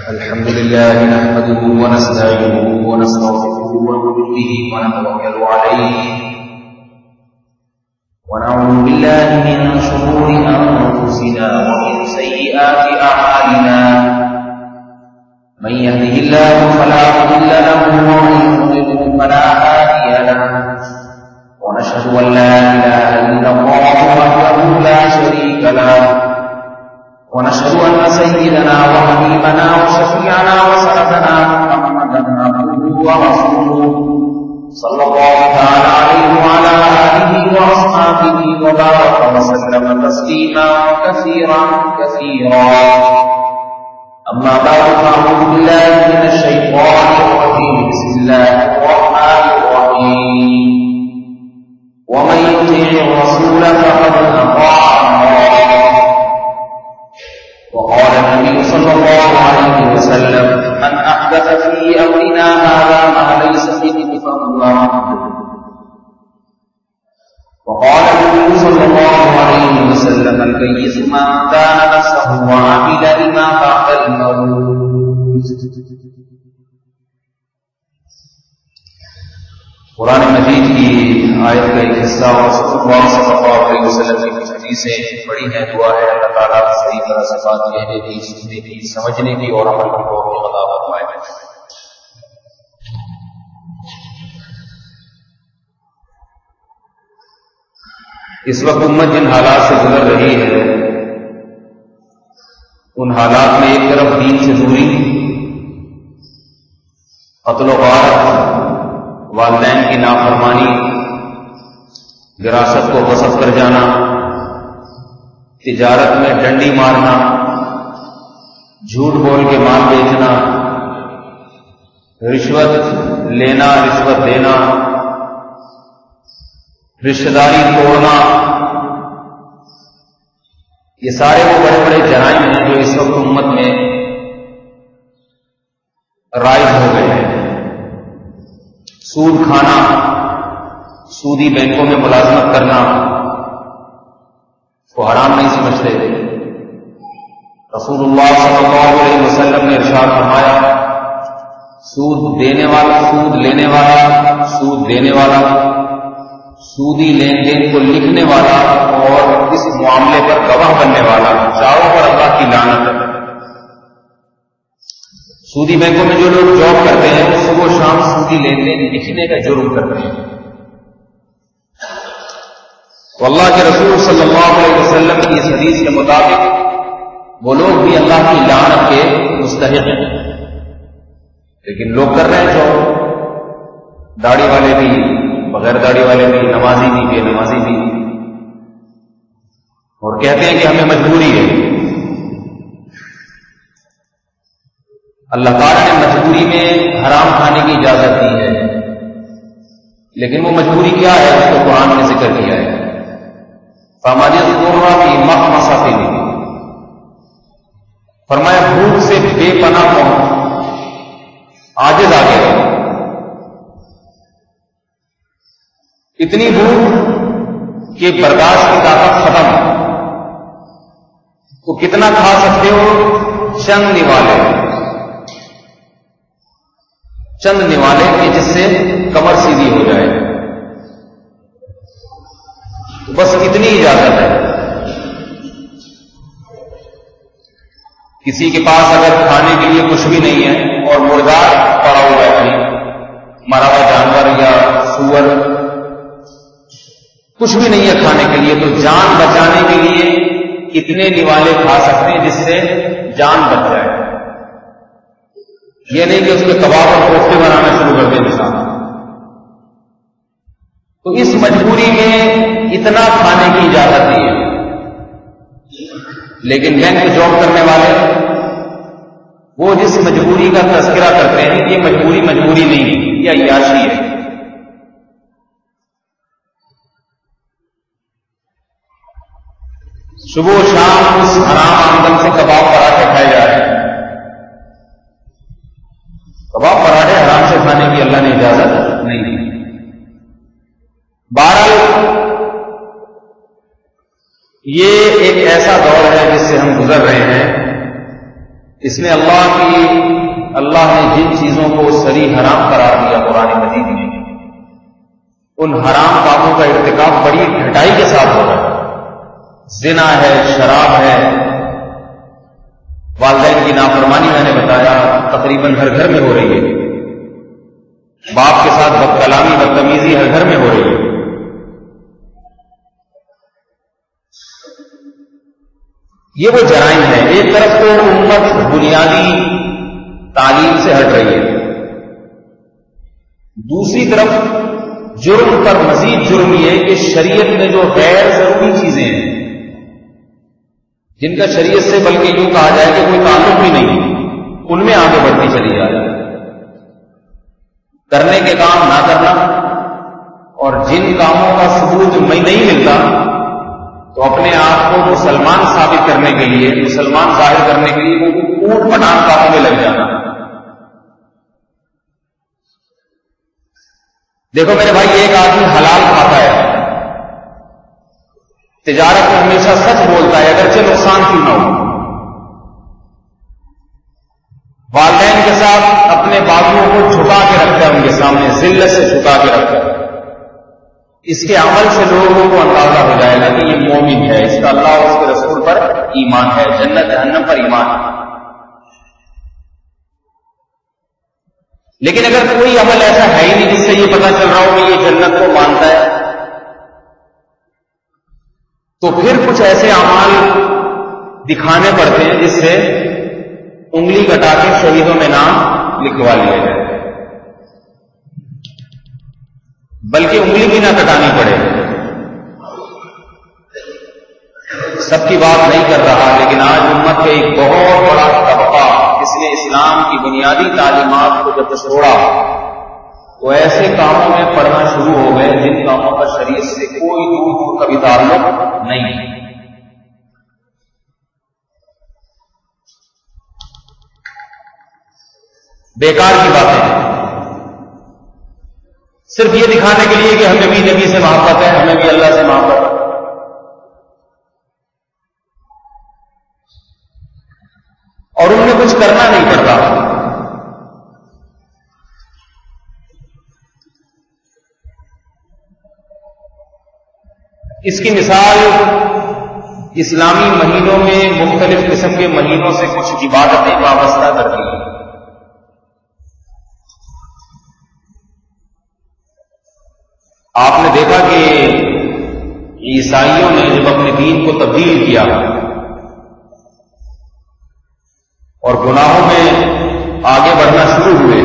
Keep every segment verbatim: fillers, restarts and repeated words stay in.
الحمد لله نحمده ونستعينه ونستغفره ونؤمن به ونتوكل عليه ونعوذ بالله من شرور أنفسنا ومن سيئات أعمالنا من يهده الله فلا مضل له ومن يضلل فلا هادي له ونشهد أن لا إله إلا الله وحده لا شريك له ونشهد أن سيدنا وحبيبنا وشفيعنا وسندنا محمدا عبده ورسوله صلى الله تعالى عليه وعلى آله وأصحابه وبارك وسلم تسليما كثيرا كثيرا. أما بعد فأعوذ بالله من الشيطان الرجيم. بسم الله الرحمن الرحيم. ومن يطع الرسول فقد أطاع الله. وقال النبي صلى الله عليه وسلم من أحدث في أمرنا هذا ما ليس فيه فهو رد. وقال النبي صلى الله عليه وسلم الكيس من دان نفسه وعمل لما بعد الموت. قرآن مجید کی آیت کا ایک حصہ اور اللہ صلی اللہ علیہ وسلم کی کچھ حدیثیں بڑی ہیں. دعا ہے اللہ تعالیٰ صحیح طرح سے بات کہنے کی، سننے کی، سمجھنے کی اور عمل کی توفیق عطا فرمائے. اس وقت امت جن حالات سے گزر رہی ہے، ان حالات میں ایک طرف دین سے دوری، قتل و غارت، والدین کی نافرمانی، وراثت کو غصب کر جانا، تجارت میں ڈنڈی مارنا، جھوٹ بول کے مال بیچنا، رشوت لینا، رشوت دینا، رشتہ داری توڑنا، یہ سارے وہ بڑے بڑے جرائم ہیں جو اس وقت امت میں رائج ہو گئے ہیں. سود کھانا، سودی بینکوں میں ملازمت کرنا کو حرام نہیں سمجھتے. رسول اللہ صلی اللہ علیہ وسلم نے ارشاد فرمایا سود دینے والا، سود لینے والا، سود دینے والا، سودی لین دین کو لکھنے والا اور اس معاملے پر گواہ بننے والا، چاروں پر اللہ کی لعنت ہے. سودی بینکوں میں جو لوگ جاب کرتے ہیں وہ صبح و شام سودی لین دین لکھنے کا جرم کرتے ہیں. تو اللہ کے رسول صلی اللہ علیہ وسلم کی اس حدیث کے مطابق وہ لوگ بھی اللہ کی لعنت کے مستحق ہیں. لیکن لوگ کر رہے ہیں جو داڑھی والے بھی، بغیر داڑھی والے بھی، نمازی بھی، بے نمازی بھی، اور کہتے ہیں کہ ہمیں مجبوری ہے. اللہ تعالیٰ نے مجبوری میں حرام کھانے کی اجازت دی ہے، لیکن وہ مجبوری کیا ہے اس کو قرآن نے ذکر کیا ہے. فَمَنِ اضْطُرَّ فِي مَخْمَصَةٍ، فرمایا بھوک سے بے پناہ پہنچ، عاجز آ گئے، اتنی بھوک کہ برداشت کی طاقت ختم. تو کتنا کھا سکتے ہو؟ چند نوالے، چند نوالے کہ جس سے کمر سیدھی ہو جائے. تو بس اتنی اجازت ہے. کسی کے پاس اگر کھانے کے لیے کچھ بھی نہیں ہے اور مردار پڑا ہوا ہے، کہیں مرا ہوا جانور یا سور، کچھ بھی نہیں ہے کھانے کے لیے، تو جان بچانے کے لیے کتنے نوالے کھا سکتے ہیں جس سے جان بچ جائے. یہ نہیں کہ اس میں کباب اور کوفتے بنانا شروع کر دیں انسان. تو اس مجبوری میں اتنا کھانے کی اجازت نہیں ہے. لیکن بینک میں جاب کرنے والے وہ جس مجبوری کا تذکرہ کرتے ہیں یہ مجبوری مجبوری نہیں ہے، یہ عیاشی ہے. صبح و شام اس حرام آمدن سے کباب پراٹھے کھائے جا رہے ہیں. کباب پراٹھے حرام سے کھانے کی اللہ نے اجازت نہیں دی. بہرحال یہ ایک ایسا دور ہے جس سے ہم گزر رہے ہیں. اس نے اللہ کی اللہ نے جن چیزوں کو صریح حرام قرار دیا قرآن مجید میں، ان حرام کاموں کا ارتکاب بڑی ڈھٹائی کے ساتھ ہو رہا ہے۔ زنا ہے، شراب ہے، والدین کی نافرمانی میں نے بتایا تقریباً ہر گھر میں ہو رہی ہے، باپ کے ساتھ بد کلامی بدتمیزی ہر گھر میں ہو رہی ہے۔ یہ وہ جرائم ہے۔ ایک طرف تو امت بنیادی تعلیم سے ہٹ رہی ہے، دوسری طرف جرم پر مزید جرم یہ کہ شریعت میں جو غیر ضروری چیزیں ہیں جن کا شریعت سے بلکہ یوں کہا جائے کہ کوئی تعلق بھی نہیں، ان میں آگے بڑھتی چلی جا رہی ہے۔ کرنے کے کام نہ کرنا، اور جن کاموں کا ثبوت میں نہیں ملتا تو اپنے آپ کو مسلمان ثابت کرنے کے لیے، مسلمان ظاہر کرنے کے لیے وہ اوٹ پٹانگ کاموں میں لگ جانا۔ دیکھو میرے بھائی، ایک آدمی حلال کھاتا ہے، تجارت میں ہمیشہ سچ بولتا ہے اگرچہ نقصان کیوں نہ ہو، والدین کے ساتھ اپنے بازوؤں کو جھکا کے رکھتا ہے، ان کے سامنے ذلت سے جھکا کے رکھتا ہے۔ اس کے عمل سے لوگوں کو اندازہ ہو جائے گا کہ یہ مومن ہے، اس کا اللہ اور اس کے رسول پر ایمان ہے، جنت جہنم پر ایمان ہے۔ لیکن اگر کوئی عمل ایسا ہے ہی نہیں جس سے یہ پتا چل رہا ہو کہ یہ جنت کو مانتا ہے، تو پھر کچھ ایسے اعمال دکھانے پڑتے ہیں جس سے انگلی کٹا کے شہیدوں میں نام لکھوا لیا جائے، بلکہ انگلی بھی نہ کٹانی پڑے۔ سب کی بات نہیں کر رہا، لیکن آج امت کے ایک بہت بڑا طبقہ جس نے اسلام کی بنیادی تعلیمات کو جب چھوڑا تو ایسے کاموں میں پڑھنا شروع ہو گئے جن کاموں کا شریعت سے کوئی دور دور کا بھی تعلق نہیں ہے۔ بیکار کی باتیں، صرف یہ دکھانے کے لیے کہ ہمیں بھی نبی سے محبت ہے، ہمیں بھی اللہ سے محبت ہے۔ اور ان میں کچھ کرنا نہیں پڑتا۔ اس کی مثال اسلامی مہینوں میں مختلف قسم کے مہینوں سے کچھ عبادتیں وابستہ کرتی ہیں۔ آپ نے دیکھا کہ عیسائیوں نے جب اپنے دین کو تبدیل کیا اور گناہوں میں آگے بڑھنا شروع ہوئے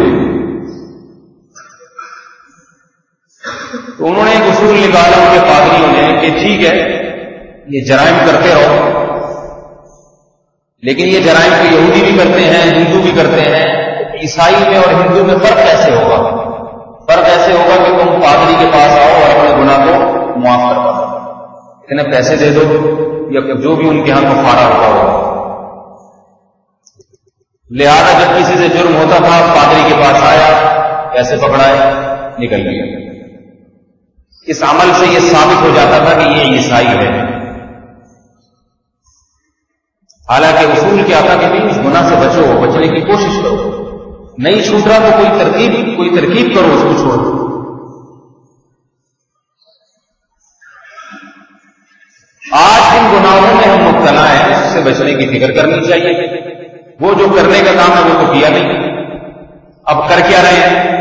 تو انہوں نے ایک اصول نکالا ان کے پادریوں نے کہ ٹھیک ہے یہ جرائم کرتے رہو، لیکن یہ جرائم کو یہودی بھی کرتے ہیں، ہندو بھی کرتے ہیں، عیسائی میں اور ہندو میں فرق کیسے ہوگا؟ فرق ایسے ہوگا کہ تم پادری کے پاس آؤ اور اپنے گناہ کو معاف کروا دو، انہیں پیسے دے دو یا جو بھی ان کے ہاں کفارہ ہوتا ہو۔ لہذا جب کسی سے جرم ہوتا تھا پادری کے پاس آیا، پیسے پکڑائے، نکل گیا۔ اس عمل سے یہ ثابت ہو جاتا تھا کہ یہ عیسائی ہے، حالانکہ اصول کیا تھا کہ اس گناہ سے بچو، بچنے کی کوشش کرو، نہیں چھوٹ رہا تو کوئی ترکیب کوئی ترکیب کرو اس کو چھوڑو۔ آج جن گناہوں میں ہم مبتلا ہیں اس سے بچنے کی فکر کرنی چاہیے۔ وہ جو کرنے کا کام ہے وہ تو کیا نہیں، اب کر کیا رہے ہیں؟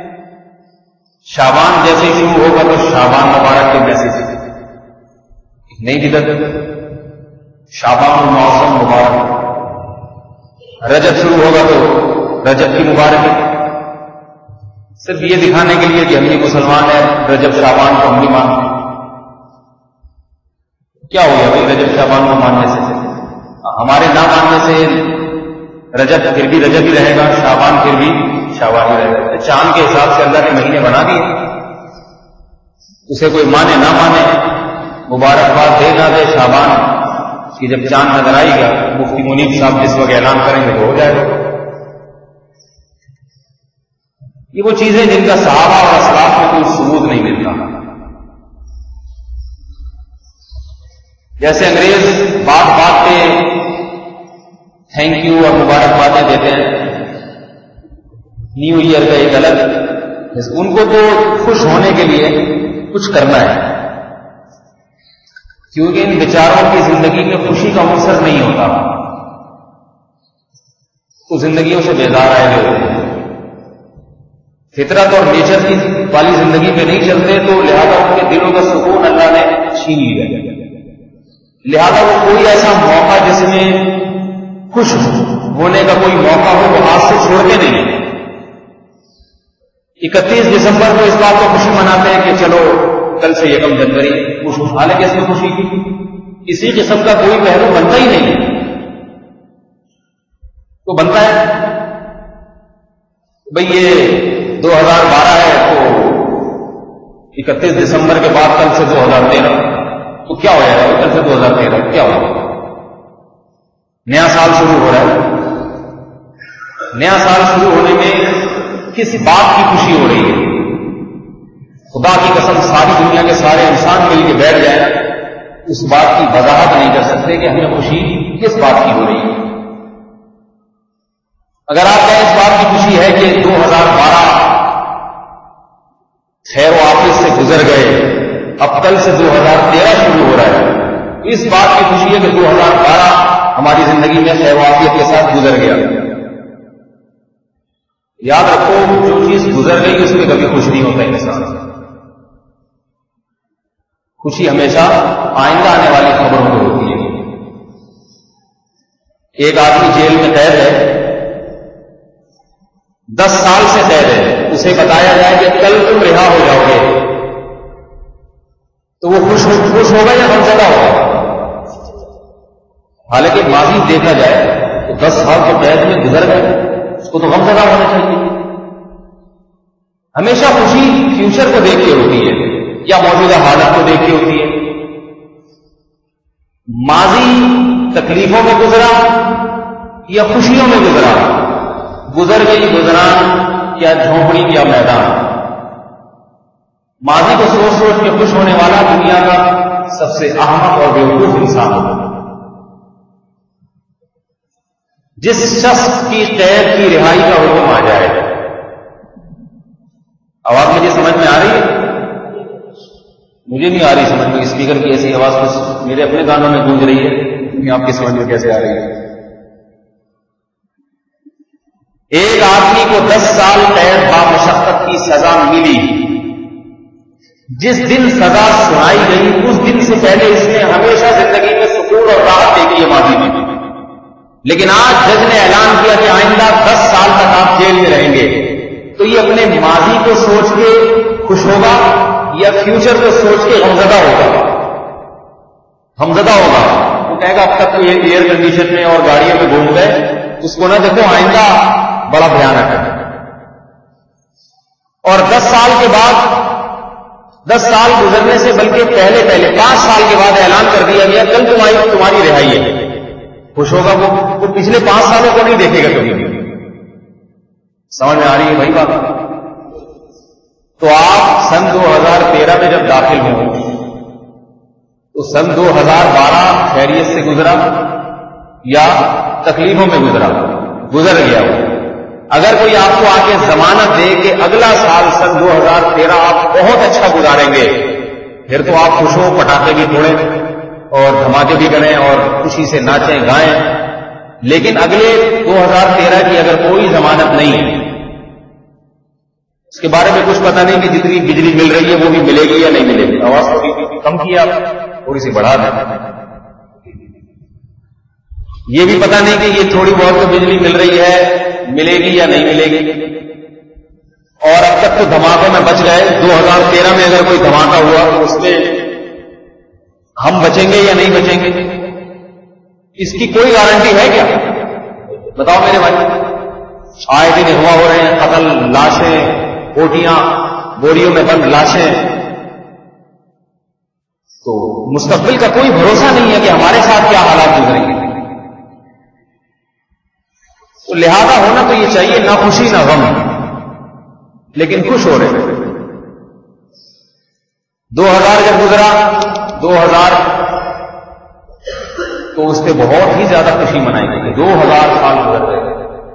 شعبان جیسے شروع ہوگا تو شعبان مبارک کے میسج نہیں بدت، شعبان موسم مبارک، رجب شروع ہوگا تو رجب کی مبارک، صرف یہ دکھانے کے لیے کہ ہم یہ مسلمان ہیں، رجب شعبان کو ہم بھی مانتے ہیں۔ کیا ہو گیا بھائی رجب شعبان کو ماننے سے؟ ہمارے نہ ماننے سے رجب پھر بھی رجب ہی رہے گا، شعبان پھر بھی شعبان ہی رہے گا۔ چاند کے حساب سے اللہ نے مہینے بنا دیے، اسے کوئی مانے نہ مانے، مبارکباد دے نہ دے، شعبان کی جب چاند نظر آئے گا مفتی منیب صاحب جس وقت اعلان کریں گے تو ہو جائے گا۔ یہ وہ چیزیں جن کا صحابہ اور اسلاف میں کوئی ثبوت نہیں ملتا۔ جیسے انگریز بات بات پہ تھینک یو اور مبارکبادیں دیتے ہیں نیو ایئر کا ایک الگ، ان کو تو خوش ہونے کے لیے کچھ کرنا ہے، کیونکہ ان بیچاروں کی زندگی میں خوشی کا عنصر نہیں ہوتا، تو زندگیوں سے بیزار آئے ہوئے ہوتے ہیں، فطرت اور نیچر کی والی زندگی پہ نہیں چلتے، تو لہذا ان کے دلوں کا سکون اللہ نے چھین لیا، لہذا وہ کوئی ایسا موقع جس میں خوش ہونے کا کوئی موقع ہو وہ ہاتھ سے چھوڑتے نہیں۔ اکتیس دسمبر کو اس بات کو خوشی مناتے ہیں کہ چلو کل سے یکم جنوری خوش ہو، حالانکہ اس میں خوشی اسی قسم کا کوئی پہلو بنتا ہی نہیں، تو بنتا ہے بھئی یہ دو ہزار بارہ ہے تو اکتیس دسمبر کے بعد کل سے دو ہزار تیرہ، تو کیا ہو جائے گا کل سے دو ہزار تیرہ کیا ہوگا؟ نیا سال شروع ہو رہا ہے، نیا سال شروع ہونے میں کس بات کی خوشی ہو رہی ہے؟ خدا کی قسم ساری دنیا کے سارے انسان مل کے بیٹھ جائیں اس بات کی وضاحت نہیں کر سکتے کہ ہمیں خوشی کس بات کی ہو رہی ہے۔ اگر آپ کہیں اس بات کی خوشی ہے کہ دو ہزار بارہ خیر و عافیت سے گزر گئے، اب کل سے دو ہزار تیرہ شروع ہو رہا ہے، اس بات کی خوشی ہے کہ دو ہزار بارہ ہماری زندگی میں خیر و عافیت کے ساتھ گزر گیا۔ یاد رکھو جو چیز گزر گئی اس میں کبھی خوش نہیں ہوتا انسان، خوشی ہمیشہ آئندہ آنے والی خبروں کو ہوتی ہے۔ ایک آدمی جیل میں قید ہے، دس سال سے قید ہے، اسے بتایا جائے کہ کل تم رہا ہو جاؤ گے، تو وہ خوش خوش ہوگا یا غمزدہ ہوگا؟ حالانکہ ماضی دیکھا جائے تو دس سال تو قید میں گزر گئے، اس کو تو غمزدہ ہونا چاہیے۔ ہمیشہ خوشی فیوچر کو دیکھ کے ہوتی ہے یا موجودہ حالت کو دیکھ کے ہوتی ہے۔ ماضی تکلیفوں میں گزرا یا خوشیوں میں گزرا، گزر گئی گزران یا جھونپڑی یا میدان، ماضی کو سوچ سوچ کے خوش ہونے والا دنیا کا سب سے احمق اور بیوقوف انسان ہوگا۔ جس شخص کی قید کی رہائی کا حکم آ جائے، آواز مجھے سمجھ میں آ رہی ہے؟ مجھے نہیں آ رہی سمجھ میں، اسپیکر کی ایسی آواز کچھ میرے اپنے کانوں میں گونج رہی ہے، آپ کی سمجھ میں کیسے آ رہی ہے؟ ایک آدمی کو دس سال قید بامشقت کی سزا ملی، جس دن سزا سنائی گئی اس دن سے پہلے اس نے ہمیشہ زندگی میں سکون اور راحت دیکھی ہے ماضی میں، لیکن آج جج نے اعلان کیا کہ آئندہ دس سال تک آپ جیل میں رہیں گے، تو یہ اپنے ماضی کو سوچ کے خوش ہوگا یا فیوچر کو سوچ کے غمزدہ ہوگا؟ غمزدہ ہوگا، وہ کہے گا اب تک تو یہ ایئر کنڈیشن میں اور گاڑیوں میں گھوم گئے، اس کو نہ دیکھو آئندہ بڑا بھیانک ہے۔ اور دس سال کے بعد، دس سال گزرنے سے بلکہ پہلے پہلے پانچ سال کے بعد اعلان کر دیا گیا کل تمہاری تمہاری رہائی ہے، خوش ہوگا وہ وہ پچھلے پانچ سالوں کو نہیں دیکھے گا کبھی۔ سمجھ میں آ رہی ہے بھائی بات؟ تو آپ سن دو ہزار تیرہ میں جب داخل ہوں تو سن دو ہزار بارہ خیریت سے گزرا یا تکلیفوں میں گزرا؟ گزر گیا وہ۔ اگر کوئی آپ کو آ کے ضمانت دے کہ اگلا سال سن دو ہزار تیرہ آپ بہت اچھا گزاریں گے، پھر تو آپ خوش ہو، پٹاخے بھی پھوڑیں اور دھماکے بھی کریں اور خوشی سے ناچیں گائیں، لیکن اگلے دو ہزار تیرہ کی اگر کوئی ضمانت نہیں ہے، اس کے بارے میں کچھ پتہ نہیں کہ جتنی بجلی مل رہی ہے وہ بھی ملے گی یا نہیں ملے گی، آواز تھوڑی کم کی آپ تھوڑی سی بڑھا دیں، یہ بھی پتہ نہیں کہ یہ تھوڑی بہت تو بجلی مل رہی ہے ملے گی یا نہیں ملے گی، اور اب تک تو دھماکوں میں بچ گئے، دو ہزار تیرہ میں اگر کوئی دھماکہ ہوا تو اس میں ہم بچیں گے یا نہیں بچیں گے؟ اس کی کوئی گارنٹی ہے کیا؟ بتاؤ میرے بھائی، آئے دن اغوا ہو رہے ہیں، قتل، لاشیں، بوٹیاں، بوریوں میں بند لاشیں، تو مستقبل کا کوئی بھروسہ نہیں ہے کہ ہمارے ساتھ کیا حالات گزریں گے۔ تو لہذا ہونا تو یہ چاہیے نہ خوشی نہ غم، لیکن خوش ہو رہے ہیں۔ دو ہزار جب گزرا، دو ہزار تو اس پہ بہت ہی زیادہ خوشی منائی گئی. دو ہزار سال گزر گئے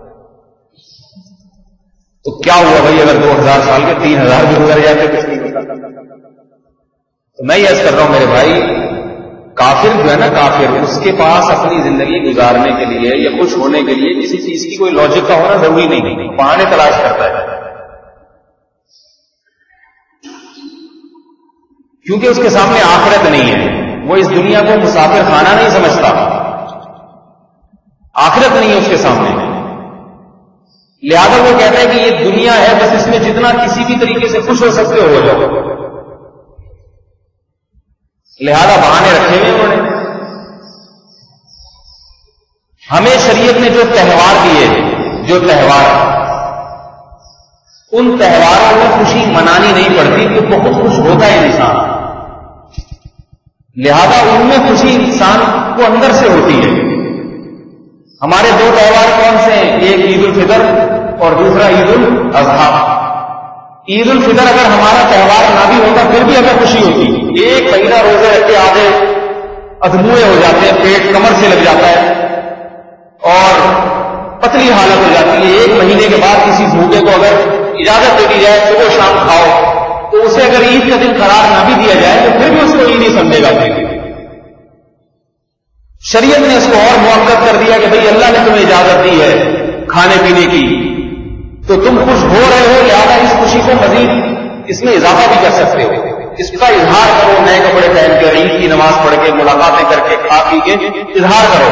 تو کیا ہوا بھائی؟ اگر دو ہزار سال کے تین ہزار بھی گزر جاتے کچھ نہیں ہوتا. تو میں یہ کر رہا ہوں میرے بھائی، کافر جو ہے نا، کافر اس کے پاس اپنی زندگی گزارنے کے لیے یا خوش ہونے کے لیے کسی چیز کی کوئی لاجک کا ہونا ضروری نہیں، بہانے تلاش کرتا ہے. کیونکہ اس کے سامنے آخرت نہیں ہے، وہ اس دنیا کو مسافر خانہ نہیں سمجھتا، آخرت نہیں ہے اس کے سامنے. لہذا وہ کہتا ہے کہ یہ دنیا ہے، بس اس میں جتنا کسی بھی طریقے سے خوش ہو سکتے ہو جاؤ. لہذا بہانے رکھے ہوئے انہوں نے. ہمیں شریعت نے جو تہوار دیے، جو تہوار، ان تہواروں میں خوشی منانی نہیں پڑتی تو بہت خوش ہوتا ہے انسان. لہذا ان میں خوشی انسان کو اندر سے ہوتی ہے. ہمارے دو تہوار کون سے ہیں؟ ایک عید الفطر اور دوسرا عید الاضحیٰ. عید الفطر اگر ہمارا تہوار نہ بھی ہوتا پھر بھی ہمیں خوشی ہوتی. ایک مہینہ روزے رکھ کے آدھے ادھموئے ہو جاتے ہیں، پیٹ کمر سے لگ جاتا ہے اور پتلی حالت ہو جاتی ہے. ایک مہینے کے بعد کسی بھوکے کو اگر اجازت دے دی جائے صبح شام کھاؤ تو اسے اگر عید کا دن قرار نہ بھی دیا جائے تو پھر بھی اس کو عید نہیں سمجھے گا. شریعت نے اس کو اور موقع کر دیا کہ بھئی اللہ نے تمہیں اجازت دی ہے کھانے پینے کی تو تم خوش ہو رہے ہو، لہٰذا اس خوشی کو مزید اس میں اضافہ بھی کر سکتے ہو. اس کا اظہار کرو، نئے کپڑے پہن کے، عید کی نماز پڑھ کے، ملاقاتیں کر کے، کھا پی کے اظہار کرو.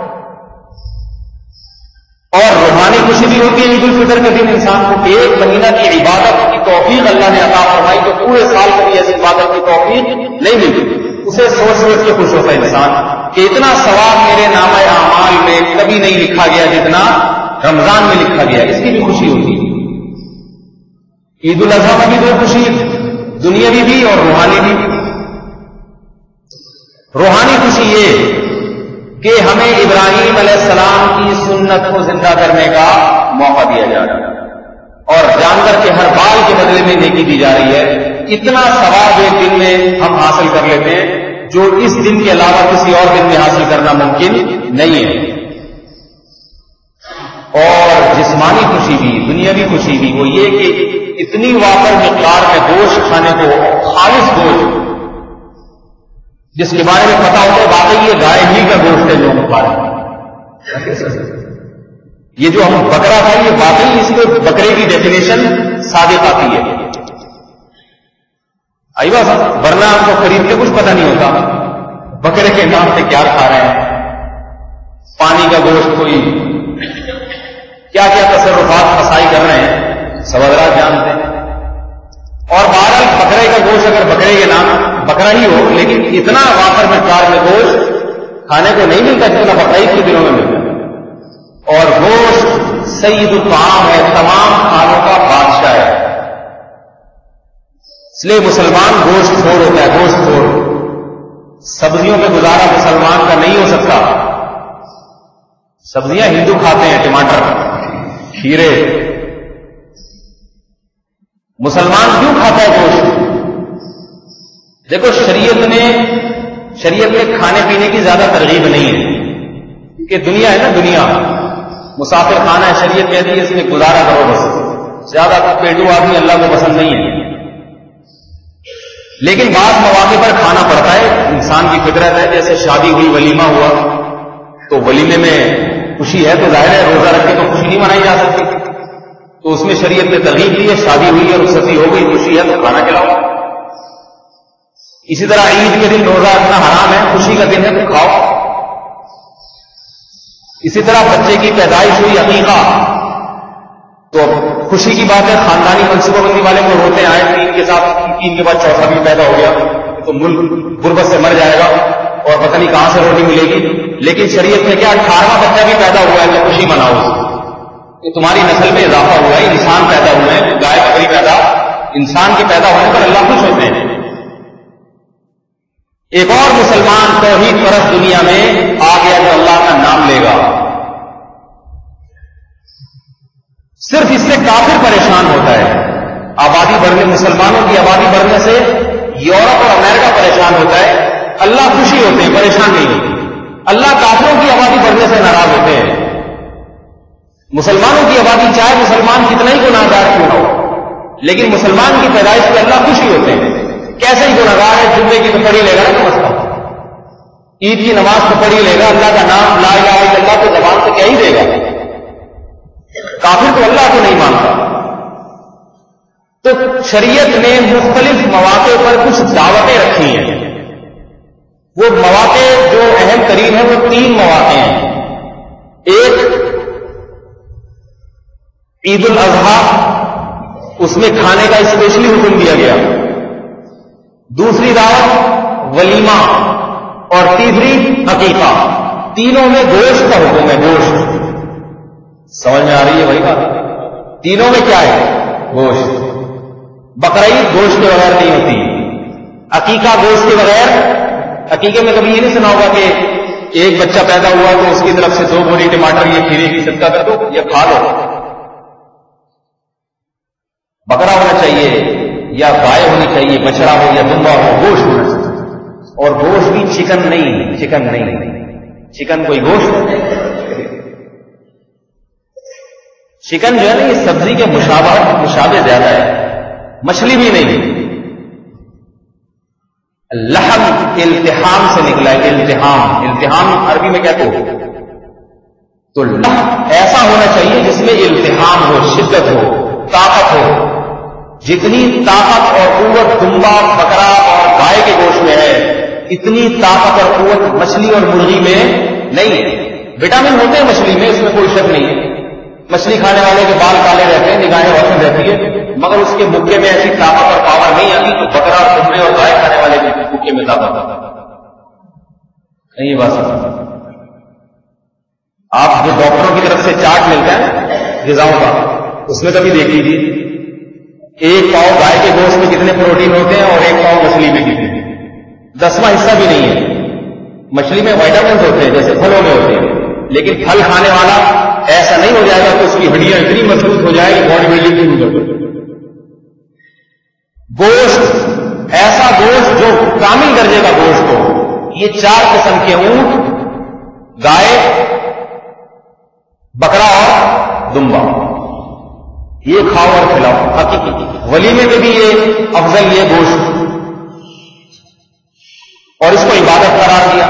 اور روحانی خوشی بھی ہوتی ہے عید الفطر کے دن. انسان کو ایک مہینہ کی عبادت کی توفیق اللہ نے عطا فرمائی تو پورے سال کے لیے ایسی عبادت کی توفیق نہیں ملتی. اسے سوچ سوچ کے خوش ہوتا ہے انسان کہ اتنا ثواب میرے نامہ اعمال میں کبھی نہیں لکھا گیا جتنا رمضان میں لکھا گیا. اس کی بھی خوشی ہوتی ہے. عید الاضحیٰ میں بھی دو خوشی، دنیاوی بھی اور روحانی بھی. روحانی خوشی یہ کہ ہمیں ابراہیم علیہ السلام کی سنت کو زندہ کرنے کا موقع دیا جا رہا ہے اور جانور کے ہر بال کے بدلے میں نیکی دی جا رہی ہے. اتنا ثواب ایک دن میں ہم حاصل کر لیتے ہیں جو اس دن کے علاوہ کسی اور دن میں حاصل کرنا ممکن نہیں ہے. اور جسمانی خوشی بھی، دنیاوی خوشی بھی وہ یہ کہ اتنی وافر مقدار میں گوشت کھانے کو، خالص گوشت جس کے بارے میں پتا ہوتا ہے واقعی یہ گائے ہی کا گوشت ہے جو ہم کھا رہے ہیں. یہ جو ہم بکرا تھا یہ واقعی اس کو بکرے کی ڈیفینیشن صادق آتی ہے. آئی بات، ورنہ ہم کو خرید کے کچھ پتہ نہیں ہوتا بکرے کے نام سے کیا کھا رہے ہیں. پانی کا گوشت، کوئی کیا کیا تصرفات فسائی کر رہے ہیں سب حضرات جانتے ہیں. اور بہرحال بکرے کا گوشت اگر بکرے کے نام بکرا ہی ہو لیکن اتنا وافر مقدار میں گوشت کھانے کو نہیں ملتا جتنا بقرعید کے دنوں میں ملتا ہے. اور گوشت سید الطعام ہے، تمام کھانوں کا بادشاہ ہے. اس لیے مسلمان گوشت خور ہوتا ہے، گوشت خور. سبزیوں پہ گزارا مسلمان کا نہیں ہو سکتا. سبزیاں ہندو کھاتے ہیں، ٹماٹر، کھیرے. مسلمان کیوں کھاتا ہے گوشت؟ دیکھو شریعت نے شریعت میں کھانے پینے کی زیادہ ترغیب نہیں ہے کہ دنیا ہے نا، دنیا مسافر خانہ ہے. شریعت کہتی ہے اس میں گزارا کرو بس. زیادہ پیٹو آدمی اللہ کو پسند نہیں ہے. لیکن بعض مواقع پر کھانا پڑتا ہے، انسان کی فطرت ہے. جیسے شادی ہوئی، ولیمہ ہوا تو ولیمے میں خوشی ہے تو ظاہر ہے روزہ رکھ کے تو خوشی نہیں منائی جا سکتی. تو اس میں شریعت نے ترغیب دی ہے. شادی ہوئی ہے، رخصتی ہو گئی، خوشی ہے تو کھانا کھلاؤ. اسی طرح عید کے دن روزہ رکھنا حرام ہے، خوشی کا دن ہے تو کھاؤ. اسی طرح بچے کی پیدائش ہوئی، عقیقہ، تو خوشی کی بات ہے. خاندانی منصوبہ بندی والے کو روتے آئے تین کے ساتھ، تین کے بعد چوتھا بھی پیدا ہو گیا تو ملک غربت سے مر جائے گا اور پتہ نہیں کہاں سے روٹی ملے گی. لیکن شریعت میں کیا اٹھارہواں بچہ بھی پیدا ہوا ہے تو خوشی مناؤ. کہ تمہاری نسل میں اضافہ ہوا ہے، انسان پیدا ہوئے ہیں، گائے بکری پیدا، انسان کے پیدا ہونے پر اللہ خوش ہوتے ہیں. ایک اور مسلمان توحید پرست دنیا میں آ گیا جو اللہ کا نام لے گا. صرف اس سے کافر پریشان ہوتا ہے. آبادی بڑھنے، مسلمانوں کی آبادی بڑھنے سے یورپ اور امریکہ پریشان ہوتا ہے. اللہ خوشی ہوتے ہیں، پریشان نہیں ہوتے. اللہ کافروں کی آبادی بڑھنے سے ناراض ہوتے ہیں، مسلمانوں کی آبادی چاہے مسلمان کتنا ہی گناہگار کیوں نہ ہو، لیکن مسلمان کی پیدائش پہ اللہ خوشی ہوتے ہیں. کیسے ہی گناہگار ہے، جمعے کی تو پڑھی لے گا نا سمجھتا ہوں، عید کی نماز تو پڑھی لے گا، اللہ کا نام لا الہ الا اللہ کو زبان سے کیا ہی دے گا. کافر تو اللہ کو نہیں مانتا. تو شریعت نے مختلف مواقع پر کچھ دعوتیں رکھی ہیں. وہ مواقع جو اہم ترین ہیں وہ تین مواقع ہیں. ایک عید الاضحیٰ، اس میں کھانے کا اسپیشلی حکم دیا گیا. دوسری دعوت ولیمہ، اور تیسری عقیقہ. تینوں میں گوشت کا حکم ہے. گوشت سمجھ میں آ رہی ہے بھائی بات؟ تینوں میں کیا ہے؟ گوشت. بقرعید گوشت کے بغیر نہیں ہوتی، عقیقہ گوشت کے بغیر. عقیقے میں کبھی یہ نہیں سنا ہوگا کہ ایک بچہ پیدا ہوا تو اس کی طرف سے دو بوری ٹماٹر یہ کھیرے کی صدقہ کر دو، یہ کھا لو. بکرا ہونا چاہیے یا گائے ہونی چاہیے، بچڑا ہو یا دمبا ہو، گوشت ہونا چاہیے. اور گوشت بھی چکن نہیں، چکن نہیں، چکن کوئی گوشت نہیں. چکن جو ہے نا یہ سبزی کے مشابہت مشابہ زیادہ ہے، مچھلی بھی نہیں. لحم التحام سے نکلا ہے. التحام، التحام عربی میں کہتے ہو. تو لحم ایسا ہونا چاہیے جس میں التحام ہو، شدت ہو، طاقت ہو. جتنی طاقت اور قوت دمبا، بکرا اور گائے کے گوشت میں ہے، اتنی طاقت اور قوت مچھلی اور مرغی میں نہیں ہے. وٹامن ہوتے ہیں مچھلی میں، اس میں کوئی شک نہیں ہے. مچھلی کھانے والے کے بال کالے رہتے ہیں، نگاہیں روشن رہتی ہے، مگر اس کے مکے میں ایسی طاقت اور پاور نہیں آتی تو بکرا اور دمبے اور گائے کھانے والے کے مکے میں طاقت آتا. یہ بات آپ جو ڈاکٹروں کی طرف سے چارٹ ملتا ہے غذاؤں کا، اس میں کبھی دیکھ لیجیے ایک پاؤ گائے کے گوشت میں کتنے پروٹین ہوتے ہیں اور ایک پاؤ مچھلی میں کتنے. دسواں حصہ بھی نہیں ہے. مچھلی میں وائٹامنس ہوتے ہیں جیسے پھلوں میں ہوتے ہیں، لیکن پھل کھانے والا ایسا نہیں ہو جائے گا کہ اس کی ہڈیاں اتنی مضبوط ہو جائے کہ باڈی بلڈنگ کی ضرورت. گوشت ایسا گوشت جو کامل درجے کا گوشت ہو. یہ چار قسم کے اونٹ، گائے، بکرا اور دمبا، یہ کھاؤ اور کھلاؤ. حقیقی ولیمے میں بھی یہ افضل یہ گوشت، اور اس کو عبادت قرار دیا.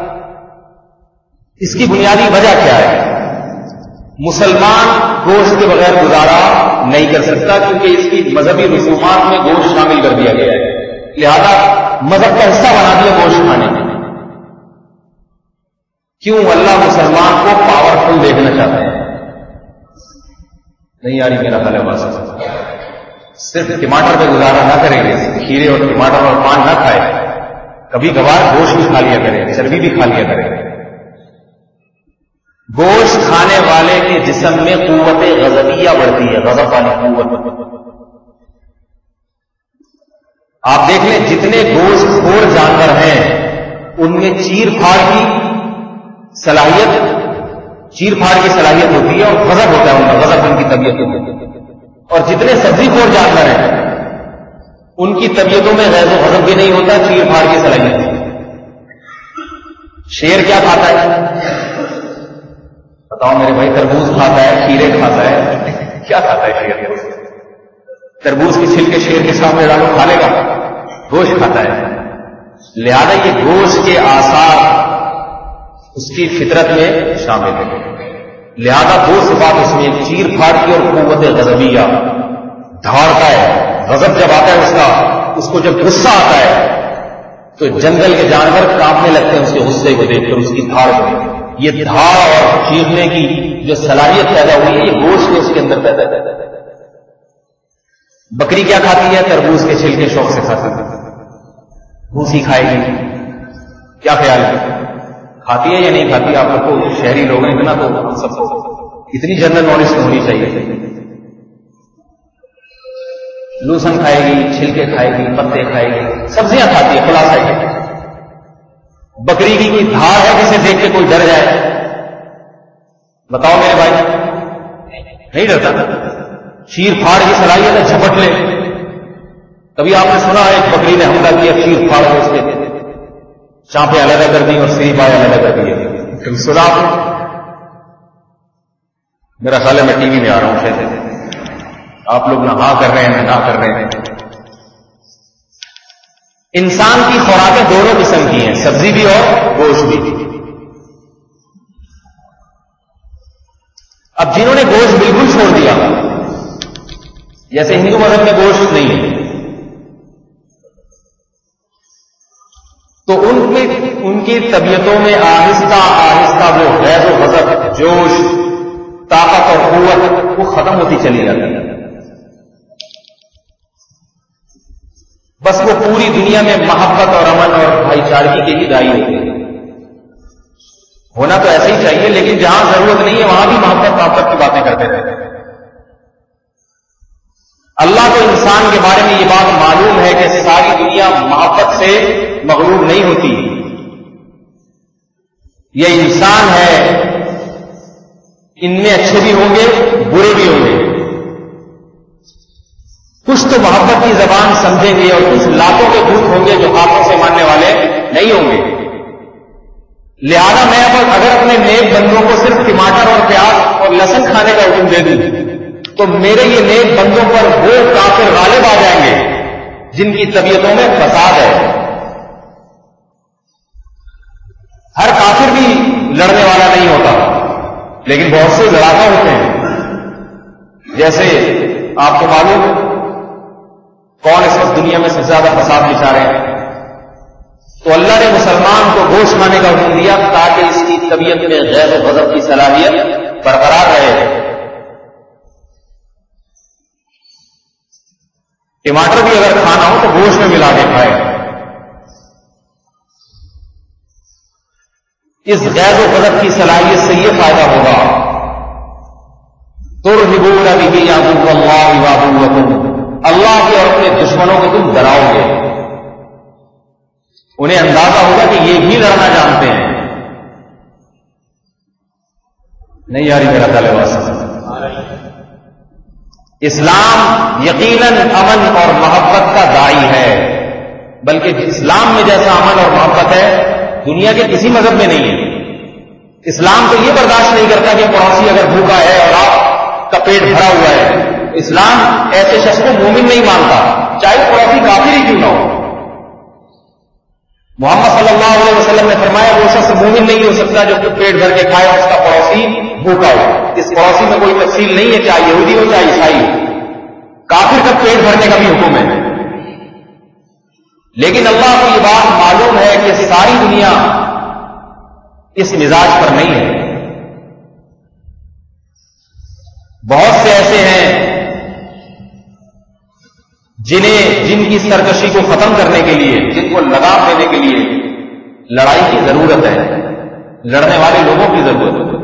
اس کی بنیادی وجہ کیا ہے؟ مسلمان گوشت کے بغیر گزارا نہیں کر سکتا کیونکہ اس کی مذہبی رسومات میں گوشت شامل کر دیا گیا ہے. لہذا مذہب کا حصہ بنا دیا گوشت کھانے میں. کیوں؟ اللہ مسلمان کو پاورفل دیکھنا چاہتے ہیں. نہیں یاری میرا خیال ہے بس صرف ٹماٹر پہ گزارا نہ کریں گے، کھیرے اور ٹماٹر اور پان نہ کھائے، کبھی کبھار گوشت بھی کھا لیا کریں، چربی بھی کھا لیا کریں. گوشت کھانے والے کے جسم میں قوت غضبیہ بڑھتی ہے، غضب والی قوت. آپ دیکھ لیں جتنے گوشت خور جانور ہیں ان میں چیر پھاڑ کی صلاحیت چیر پھاڑ کی صلاحیت ہوتی ہے اور غضب ہوتا ہے ان کا، غضب ان کی طبیعت ہوتی ہے. اور جتنے سبزی خور جانور ہیں ان کی طبیعتوں میں غیظ و غضب بھی نہیں ہوتا، چیر پھاڑ کی صلاحیت ہوتی ہے. شیر کیا کھاتا ہے؟ بتاؤ میرے بھائی. تربوز کھاتا ہے، کھیرے کھاتا ہے، کیا کھاتا ہے شیر؟ تربوز کی چھلکے شیر کے سامنے ڈالو کھا لے گا؟ گوشت کھاتا ہے. لہذا یہ گوشت کے آثار اس کی فطرت میں شامل ہے. لہذا دو صفات اس میں، چیر پھاڑ کی اور قوت غضبیہ. دھاڑتا ہے، غضب جب آتا ہے اس کا، اس کو جب غصہ آتا ہے تو جنگل کے جانور کانپنے لگتے ہیں اس کے غصے کو دیکھ کر، اس کی دھاڑ کو. یہ دھاڑ اور چیرنے کی جو صلاحیت پیدا ہوئی ہے یہ گوشت نے اس کے اندر پیدا کیا. بکری کیا کھاتی ہے؟ تربوز کے چھلکے شوق سے کھاتی ہے. بھوسی کھائے گی، کیا خیال ہے؟ کھاتی ہے یا نہیں کھاتی؟ آپ لوگ کو شہری لوگ ہیں اتنا تو ہم سب کو اتنی جنرل نالج ہونی چاہیے. لوسن کھائے گی، چھلکے کھائے گی، پتے کھائے گی، سبزیاں کھاتی ہے. خلاصہ ہے بکری کی کوئی دھار ہے جسے دیکھ کے کوئی ڈر جائے؟ بتاؤ میرے بھائی. نہیں ڈرتا. چیر پھاڑ کی صلاحیت ہے، جھپٹ لے. کبھی آپ نے سنا ہے ایک بکری نے حملہ کیا، چیر پھاڑ کے اس کے چانپیں علیحدہ کر دی اور سری پائے علیحدہ کر دیے. تم سنا دو. میرا خیال ہے میں ٹی وی میں آ رہا ہوں شاید آپ لوگ نہ ہاں کر رہے ہیں نہ کر رہے ہیں. انسان کی خوراکیں دونوں قسم کی ہیں, سبزی بھی اور گوشت بھی. اب جنہوں نے گوشت بالکل چھوڑ دیا, جیسے ہندو مذہب میں گوشت نہیں ہے, تو ان میں ان کی طبیعتوں میں آہستہ آہستہ وہ غیظ و غضب, جوش, طاقت اور قوت وہ ختم ہوتی چلی جاتی ہے. بس وہ پوری دنیا میں محبت اور امن اور بھائی چارگی کے ہی دائی ہوتے ہیں. ہونا تو ایسا ہی چاہیے, لیکن جہاں ضرورت نہیں ہے وہاں بھی محبت محبت کی باتیں کرتے رہتے ہیں. اللہ کو انسان کے بارے میں یہ بات معلوم ہے کہ ساری دنیا محبت سے مغرور نہیں ہوتی. یہ انسان ہے, ان میں اچھے بھی ہوں گے برے بھی ہوں گے. کچھ تو محبت کی زبان سمجھیں گے اور کچھ لاتوں کے دودھ ہوں گے جو ہاتھوں سے ماننے والے نہیں ہوں گے. لہذا میں اگر اپنے نیک بندوں کو صرف ٹماٹر اور پیاز اور لہسن کھانے کا حکم دے دوں تو میرے یہ نیک بندوں پر وہ کافر غالب آ جائیں گے جن کی طبیعتوں میں فساد ہے. ہر کافر بھی لڑنے والا نہیں ہوتا, لیکن بہت سے لڑاکا ہوتے ہیں. جیسے آپ کو معلوم کون اس وقت دنیا میں سب سے زیادہ فساد مچا رہے ہیں, تو اللہ نے مسلمان کو گوشت کھانے کا حکم دیا تاکہ اس کی طبیعت میں غیظ و غضب کی صلاحیت برقرار رہے. ٹماٹر بھی اگر کھانا ہو تو گوشت میں ملا کے کھائے. اس غیظ و غضب کی صلاحیت سے یہ فائدہ ہوگا, ترہبون بہ عدو اللہ وعدوکم, اللہ کے اور اپنے دشمنوں کو تم ڈراؤ گے. انہیں اندازہ ہوگا کہ یہ بھی لڑنا جانتے ہیں. نہیں یاری میرا طالباس. اسلام یقیناً امن اور محبت کا داعی ہے, بلکہ اسلام میں جیسا امن اور محبت ہے دنیا کے کسی مذہب میں نہیں ہے. اسلام تو یہ برداشت نہیں کرتا کہ پڑوسی اگر بھوکا ہے اور آپ کا پیٹ بھرا ہوا ہے. اسلام ایسے شخص کو مومن نہیں مانتا, چاہے پڑوسی کافر ہی کیوں نہ ہو. محمد صلی اللہ علیہ وسلم نے فرمایا وہ شخص مومن نہیں ہو سکتا جو پیٹ بھر کے کھائے اور اس کا پڑوسی بھوکا ہو. اس پڑوسی میں کوئی تفصیل نہیں ہے, چاہے یہودی ہو چاہے عیسائی ہو. کافر کا پیٹ بھرنے کا بھی حکم ہے. لیکن اللہ کو یہ بات معلوم ہے کہ ساری دنیا اس مزاج پر نہیں ہے. بہت سے ایسے ہیں جنہیں جن کی سرکشی کو ختم کرنے کے لیے, جن کو لگام دینے کے لیے لڑائی کی ضرورت ہے, لڑنے والے لوگوں کی ضرورت ہے.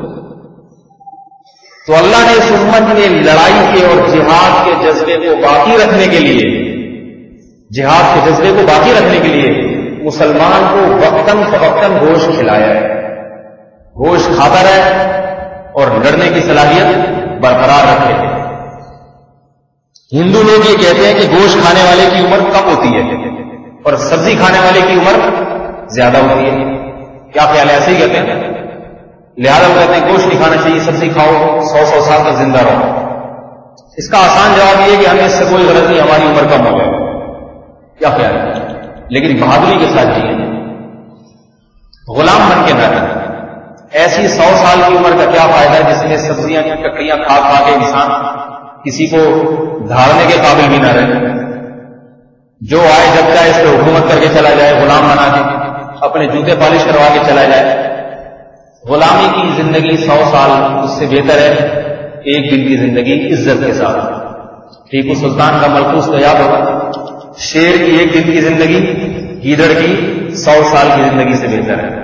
تو اللہ نے اس امت میں لڑائی کے اور جہاد کے جذبے کو باقی رکھنے کے لیے جہاد کے جذبے کو باقی رکھنے کے لیے مسلمان کو وقتاً فوقتاً گوشت کھلایا ہے. گوشت کھاتا رہے اور لڑنے کی صلاحیت برقرار رکھے. ہندو لوگ یہ کہتے ہیں کہ گوشت کھانے والے کی عمر کم ہوتی ہے اور سبزی کھانے والے کی عمر زیادہ ہوتی ہے. کیا خیال ہے؟ ایسے ہی کہتے ہیں. لہذا وہ کہتے ہیں گوشت نہیں کھانا چاہیے, سبزی کھاؤ, سو سو سال تک زندہ رہو. اس کا آسان جواب یہ ہے کہ ہمیں اس سے کوئی غرض نہیں, ہماری عمر کم ہو جائے. کیا خیال ہے؟ لیکن بہادری کے ساتھ جیے, غلام بن کے نہ رہے. ایسی سو سال کی عمر کا کیا فائدہ ہے جس میں سبزیاں کی ککڑیاں کھا کھا کے انسان کسی کو دھاڑنے کے قابل بھی نہ رہے. جو آئے جب چاہے اس پہ حکومت کر کے چلا جائے, غلام بنا کے اپنے جوتے پالش کروا کے چلا جائے. غلامی کی زندگی سو سال اس سے بہتر ہے ایک دن کی زندگی عزت کے ساتھ. ٹیپو سلطان کا ملکوس تو یاد ہوگا, شیر کی ایک دن کی زندگی گیدڑ کی سو سال کی زندگی سے بہتر ہے.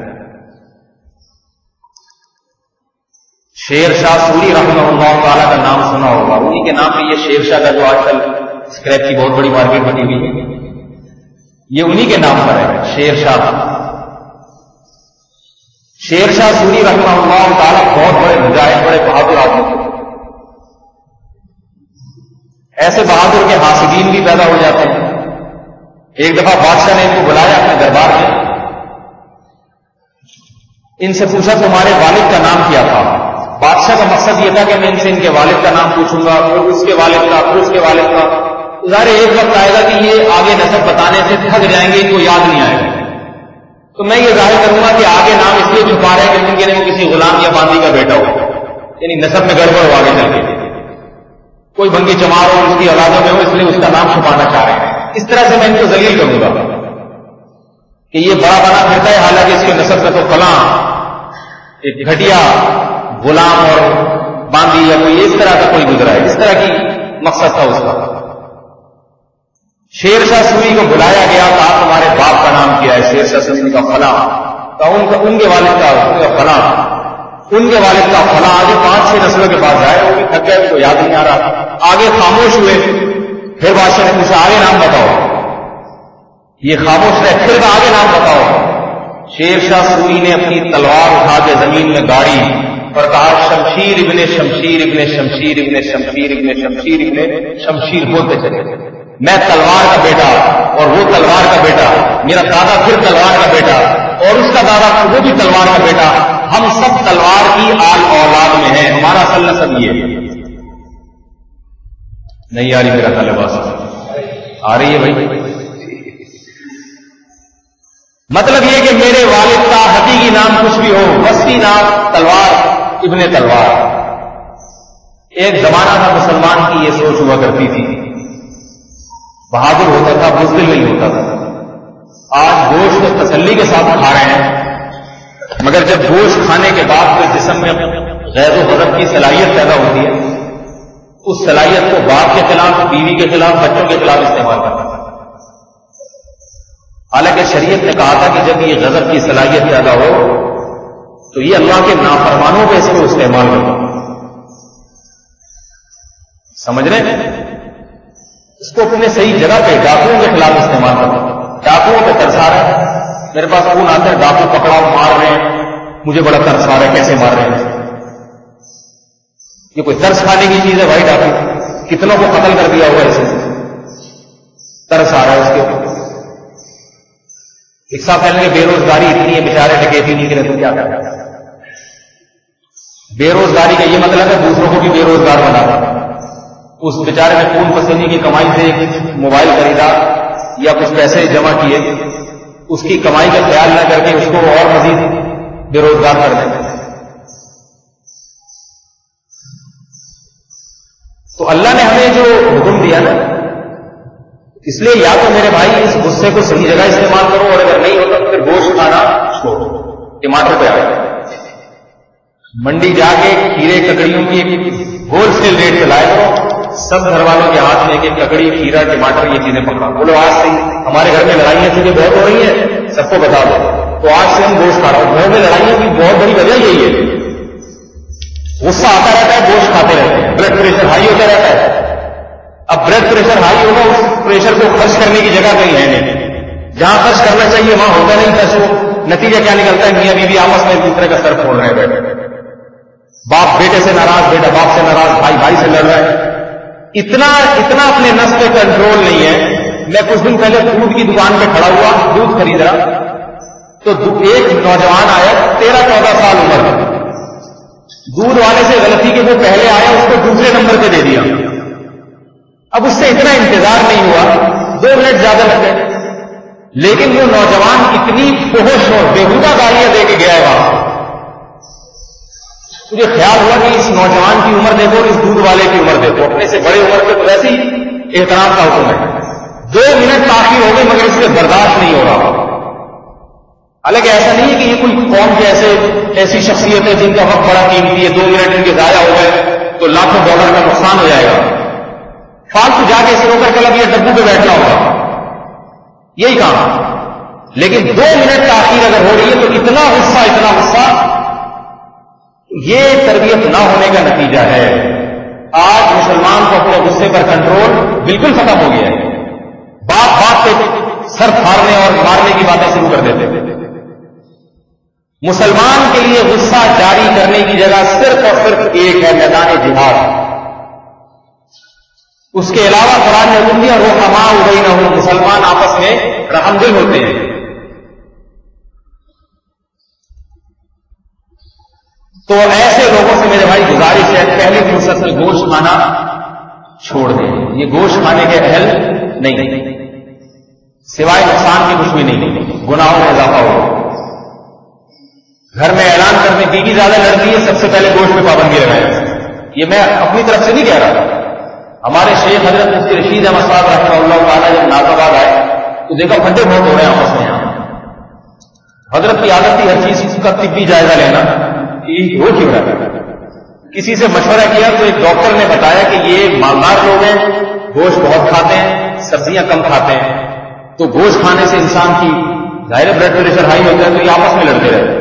شیر شاہ سوری رحمہ اللہ تعالیٰ کا نام سنا ہوگا, انہی کے نام پہ یہ شیر شاہ کا جو آج کل اسکریپ کی بہت بڑی مارکیٹ بنی ہوئی ہے, یہ انہی کے نام پر ہے, شیر شاہ. شیر شاہ سوری رحمہ اللہ تعالیٰ بہت بڑے مجاہد, بڑے بہادر آدمی تھے. ایسے بہادر کے حاسدین بھی پیدا ہو جاتے ہیں. ایک دفعہ بادشاہ نے ان کو بلایا اپنے دربار میں. ان سے پوچھا تمہارے والد کا نام کیا تھا؟ بادشاہ کا مقصد یہ تھا کہ میں ان سے ان کے والد کا نام پوچھوں گا، پھر اس کے والد کا، پھر اس کے والد کا. ظاہر ایک وقت آئے گا کہ یہ آگے نسب بتانے سے تھک جائیں گے، ان کو یاد نہیں آئے گا. تو میں یہ ظاہر کروں گا کہ آگے نام اس لیے چھپا رہے ہیں کہ ممکن ہے وہ کسی غلام یا باندی کا بیٹا ہو، یعنی نسب میں گڑبڑ ہو آگے چل کے، کوئی بنگی چمار ہو اس کی اولادوں میں ہو، اس لیے اس کا نام چھپانا چاہ رہے ہیں. اس طرح سے میں ان کو ذلیل کروں گا کہ یہ بڑا بنا پھرتا ہے، حالانکہ اس کے نسب کا تو فلاں ایک گھٹیا غلام اور باندی یا کوئی اس طرح کا کوئی گزرا ہے. اس طرح کی مقصد تھا اس کا. شیر شاہ سوری کو بلایا گیا، کہا تمہارے باپ کا نام کیا ہے؟ شیر شاہ سوری کا فلاں. کہا ان کا ان کے والد کا ان کا فلاں، ان کے والد کا فلاں. آگے پانچ چھ نسلوں کے پاس جائے، وہ بھی تھک گئے، ان کو یاد نہیں آ رہا. آگے خاموش ہوئے. پھر بادشاہ نے پوچھا آگے نام بتاؤ. یہ خاموش رہے. پھر آگے نام بتاؤ. شیر شاہ سوری نے اپنی تلوار اٹھا کے زمین میں گاڑی اور کہا شمشیر ابن شمشیر ابن شمشیر ابن شمشیر ابن شمشیر ابن شمشیر بولتے چلے. میں تلوار کا بیٹا اور وہ تلوار کا بیٹا، میرا دادا پھر تلوار کا بیٹا اور اس کا دادا وہ بھی تلوار کا بیٹا. ہم سب تلوار کی آل اولاد میں ہیں. ہمارا اصل نسب یہ نہیں آ رہی. میرا طالباس آ رہی ہے بھائی. مطلب یہ کہ میرے والد کا حقیقی نام کچھ بھی ہو، وسطی نام تلوار ابن تلوار. ایک زمانہ تھا مسلمان کی یہ سوچ ہوا کرتی تھی، بہادر ہوتا تھا، بزدل نہیں ہوتا تھا. آج گوشت تسلی کے ساتھ کھا رہے ہیں، مگر جب گوشت کھانے کے بعد پھر جسم میں غیظ و غضب کی صلاحیت پیدا ہوتی ہے، اس صلاحیت کو باپ کے خلاف، بیوی کے خلاف، بچوں کے خلاف استعمال کرتا ہے. حالانکہ شریعت نے کہا تھا کہ جب یہ غضب کی صلاحیت پیدا ہو تو یہ اللہ کے نافرمانوں پہ اس کو استعمال کرو. سمجھ رہے ہیں؟ اس کو اپنے صحیح جگہ پہ ڈاکوؤں کے خلاف استعمال کرو. ڈاکوؤں پہ ترس آ رہا ہے، میرے پاس فون آتا ہے ڈاکو پکڑاؤ مار رہے ہیں، مجھے بڑا ترس آ رہا ہے کیسے مار رہے ہیں. یہ کوئی ترس کھانے کی چیز ہے بھائی؟ ڈاکو کتنوں کو قتل کر دیا ہوا اسے، ترس آ رہا ہے اس کے اوپر. ایک ساتھ پہلے بے روزگاری اتنی ہے، بیچارے ڈکیتی نہیں کرے تو کیا کریں. بے روزگاری کا یہ مطلب ہے دوسروں کو بھی بے روزگار بنا. اس بیچارے نے خون پسینے کی کمائی سے ایک موبائل خریدا یا کچھ پیسے جمع کیے، اس کی کمائی کا خیال نہ کر کے اس کو اور مزید بے روزگار کر دیں. تو اللہ نے ہمیں جو حکم دیا نا، اس لیے یا تو میرے بھائی اس غصے کو صحیح جگہ استعمال کرو، اور اگر نہیں ہوتا تو پھر گوشت کھانا چھوڑو. ٹماٹر پہ آئے منڈی جا کے کھیرے ککڑیوں کی ہول سیل ریٹ پہ لائے کرو. سب گھر والوں کے ہاتھ میں ایک ککڑی، کھیرا، ٹماٹر یہ چیزیں پکڑا. بولو آج سے ہمارے گھر میں لڑائیاں چیزیں بہت ہو رہی ہیں، سب کو بتا دو. تو آج سے ہم گوشت کھا رہا ہوں. گھر میں لڑائیوں کی بہت بڑی وجہ یہی ہے، غصہ آتا رہتا ہے، گوشت کھاتے رہتے ہیں، بلڈ پریشر ہائی ہوتا رہتا ہے. اب بلڈ پریشر ہائی ہوگا، اس پریشر کو خرچ کرنے کی جگہ کہیں ہے نہیں. جہاں خرچ کرنا چاہیے وہاں ہوتا نہیں خرچ. وہ نتیجہ کیا نکلتا ہے؟ میاں بیوی آپس میں ایک دوسرے کا سر پھوڑ رہے ہیں بیٹھے. باپ بیٹے سے ناراض، بیٹا باپ سے ناراض، بھائی بھائی سے لڑ رہا ہے. اتنا اتنا اپنے نفس پہ کنٹرول نہیں ہے. میں کچھ دن پہلے دودھ کی دکان پہ کھڑا ہوا، دودھ خرید رہا، تو ایک نوجوان آیا، تیرہ چودہ سال عمر. دودھ والے سے غلطی کہ وہ پہلے آیا، اس کو دوسرے نمبر پہ دے دیا. اب اس سے اتنا انتظار نہیں ہوا، دو منٹ زیادہ لگ گئے. لیکن وہ نوجوان اتنی فحش اور بےہودہ گالیاں دے کے گیا ہے وہاں. مجھے خیال ہوا کہ اس نوجوان کی عمر دیکھو، اس دودھ والے کی عمر دیکھو، اپنے سے بڑے عمر پہ تو ویسے ہی احترام کا حکم ہے. دو منٹ تاخیر ہو گئی مگر اس سے برداشت نہیں ہو رہا. حالانکہ ایسا نہیں ہے کہ یہ کوئی قوم کے ایسے ایسی شخصیت ہے جن کا وقت بڑا قیمتی ہے، دو منٹ ان کے ضائع ہو گئے تو لاکھوں ڈالر کا نقصان ہو جائے گا. فالتو جا کے اسے روکر کلب یا ڈبو پہ بیٹھنا ہوگا، یہی کام. لیکن دو منٹ تاخیر اگر ہو رہی ہے تو اتنا غصہ اتنا غصہ، یہ تربیت نہ ہونے کا نتیجہ ہے. آج مسلمان کو اپنے غصے پر کنٹرول بالکل ختم ہو گیا ہے. بات بات پہ سر پھاڑنے اور مارنے کی باتیں شروع کر دیتے ہیں. مسلمان کے لیے غصہ جاری کرنے کی جگہ صرف اور صرف ایک ہے، میدان جہاد. اس کے علاوہ قرآن نے حکم دیا رحماء بینہم، مسلمان آپس میں رحم دل ہوتے ہیں. تو ایسے لوگوں سے میرے بھائی گزارش ہے پہلی فرصت میں گوشت کھانا چھوڑ دیں. یہ گوشت کھانے کے اہل نہیں، سوائے نقصان کی کچھ بھی نہیں، گناہوں میں اضافہ ہوگا. گھر میں اعلان کرنے بیوی زیادہ لڑتی ہے، سب سے پہلے گوشت میں پابندی لگائے. یہ میں اپنی طرف سے نہیں کہہ رہا. ہمارے شیخ حضرت مفتی رشید احمد صاحب رحمہ اللہ تعالیٰ جب ناز آباد آئے تو دیکھا پھڈے بہت ہو رہے ہیں آپس میں. یہاں حضرت کی عادت تھی ہر چیز کا طبی جائزہ لینا، یہ ہو کیوں رہا ہے. کسی سے مشورہ کیا تو ایک ڈاکٹر نے بتایا کہ یہ مالدار لوگ ہیں، گوشت بہت کھاتے ہیں، سبزیاں کم کھاتے ہیں، تو گوشت کھانے سے انسان کی ظاہر بلڈ پریشر ہائی ہوتا ہے، تو یہ آپس میں لڑتے رہتے.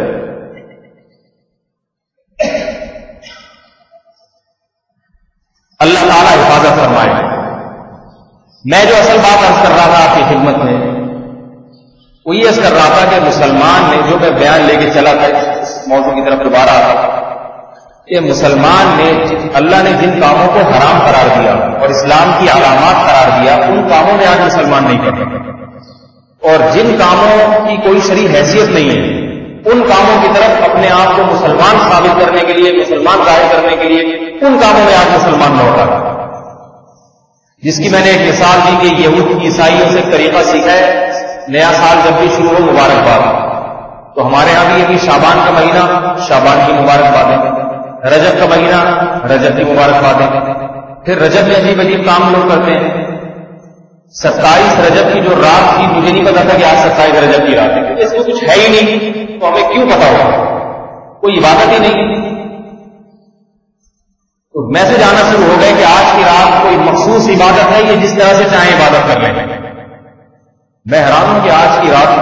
اللہ تعالیٰ حفاظت فرمائے. میں جو اصل بات عرض کر رہا تھا آپ کی خدمت میں وہ یہ عرض کر رہا تھا کہ مسلمان نے جو میں بیان لے کے چلا تھا اس موضوع کی طرف دوبارہ آتا تھا کہ مسلمان نے اللہ نے جن کاموں کو حرام قرار دیا اور اسلام کی علامات قرار دیا ان کاموں میں آج مسلمان نہیں کرتا، اور جن کاموں کی کوئی شرعی حیثیت نہیں ہے ان کاموں کی طرف اپنے آپ کو مسلمان ثابت کرنے کے لیے، مسلمان ظاہر کرنے کے لیے ان کاموں میں آج مسلمان لوٹا. جس کی میں نے ایک مثال دی کہ یہود عیسائیوں سے طریقہ سیکھا ہے، نیا سال جب بھی شروع ہو مبارکباد. تو ہمارے ہاں بھی یہ کہ شعبان کا مہینہ شعبان کی مبارکبادیں، رجب کا مہینہ رجب کی مبارکبادیں. پھر رجب میں عجیب عجیب کام لوگ کرتے ہیں. ستائیس رجب کی جو رات تھی مجھے نہیں پتا تھا کہ آج ستائیس رجب کی رات ہے، کیونکہ اس میں کچھ ہے ہی نہیں تو ہمیں کیوں پتا ہوگا، کوئی عبادت ہی نہیں. تو میسج آنا شروع ہو گئے کہ آج کی رات کوئی مخصوص عبادت ہے، یہ جس طرح سے چاہیں عبادت کر لیں. میں حیران ہوں کہ آج کی رات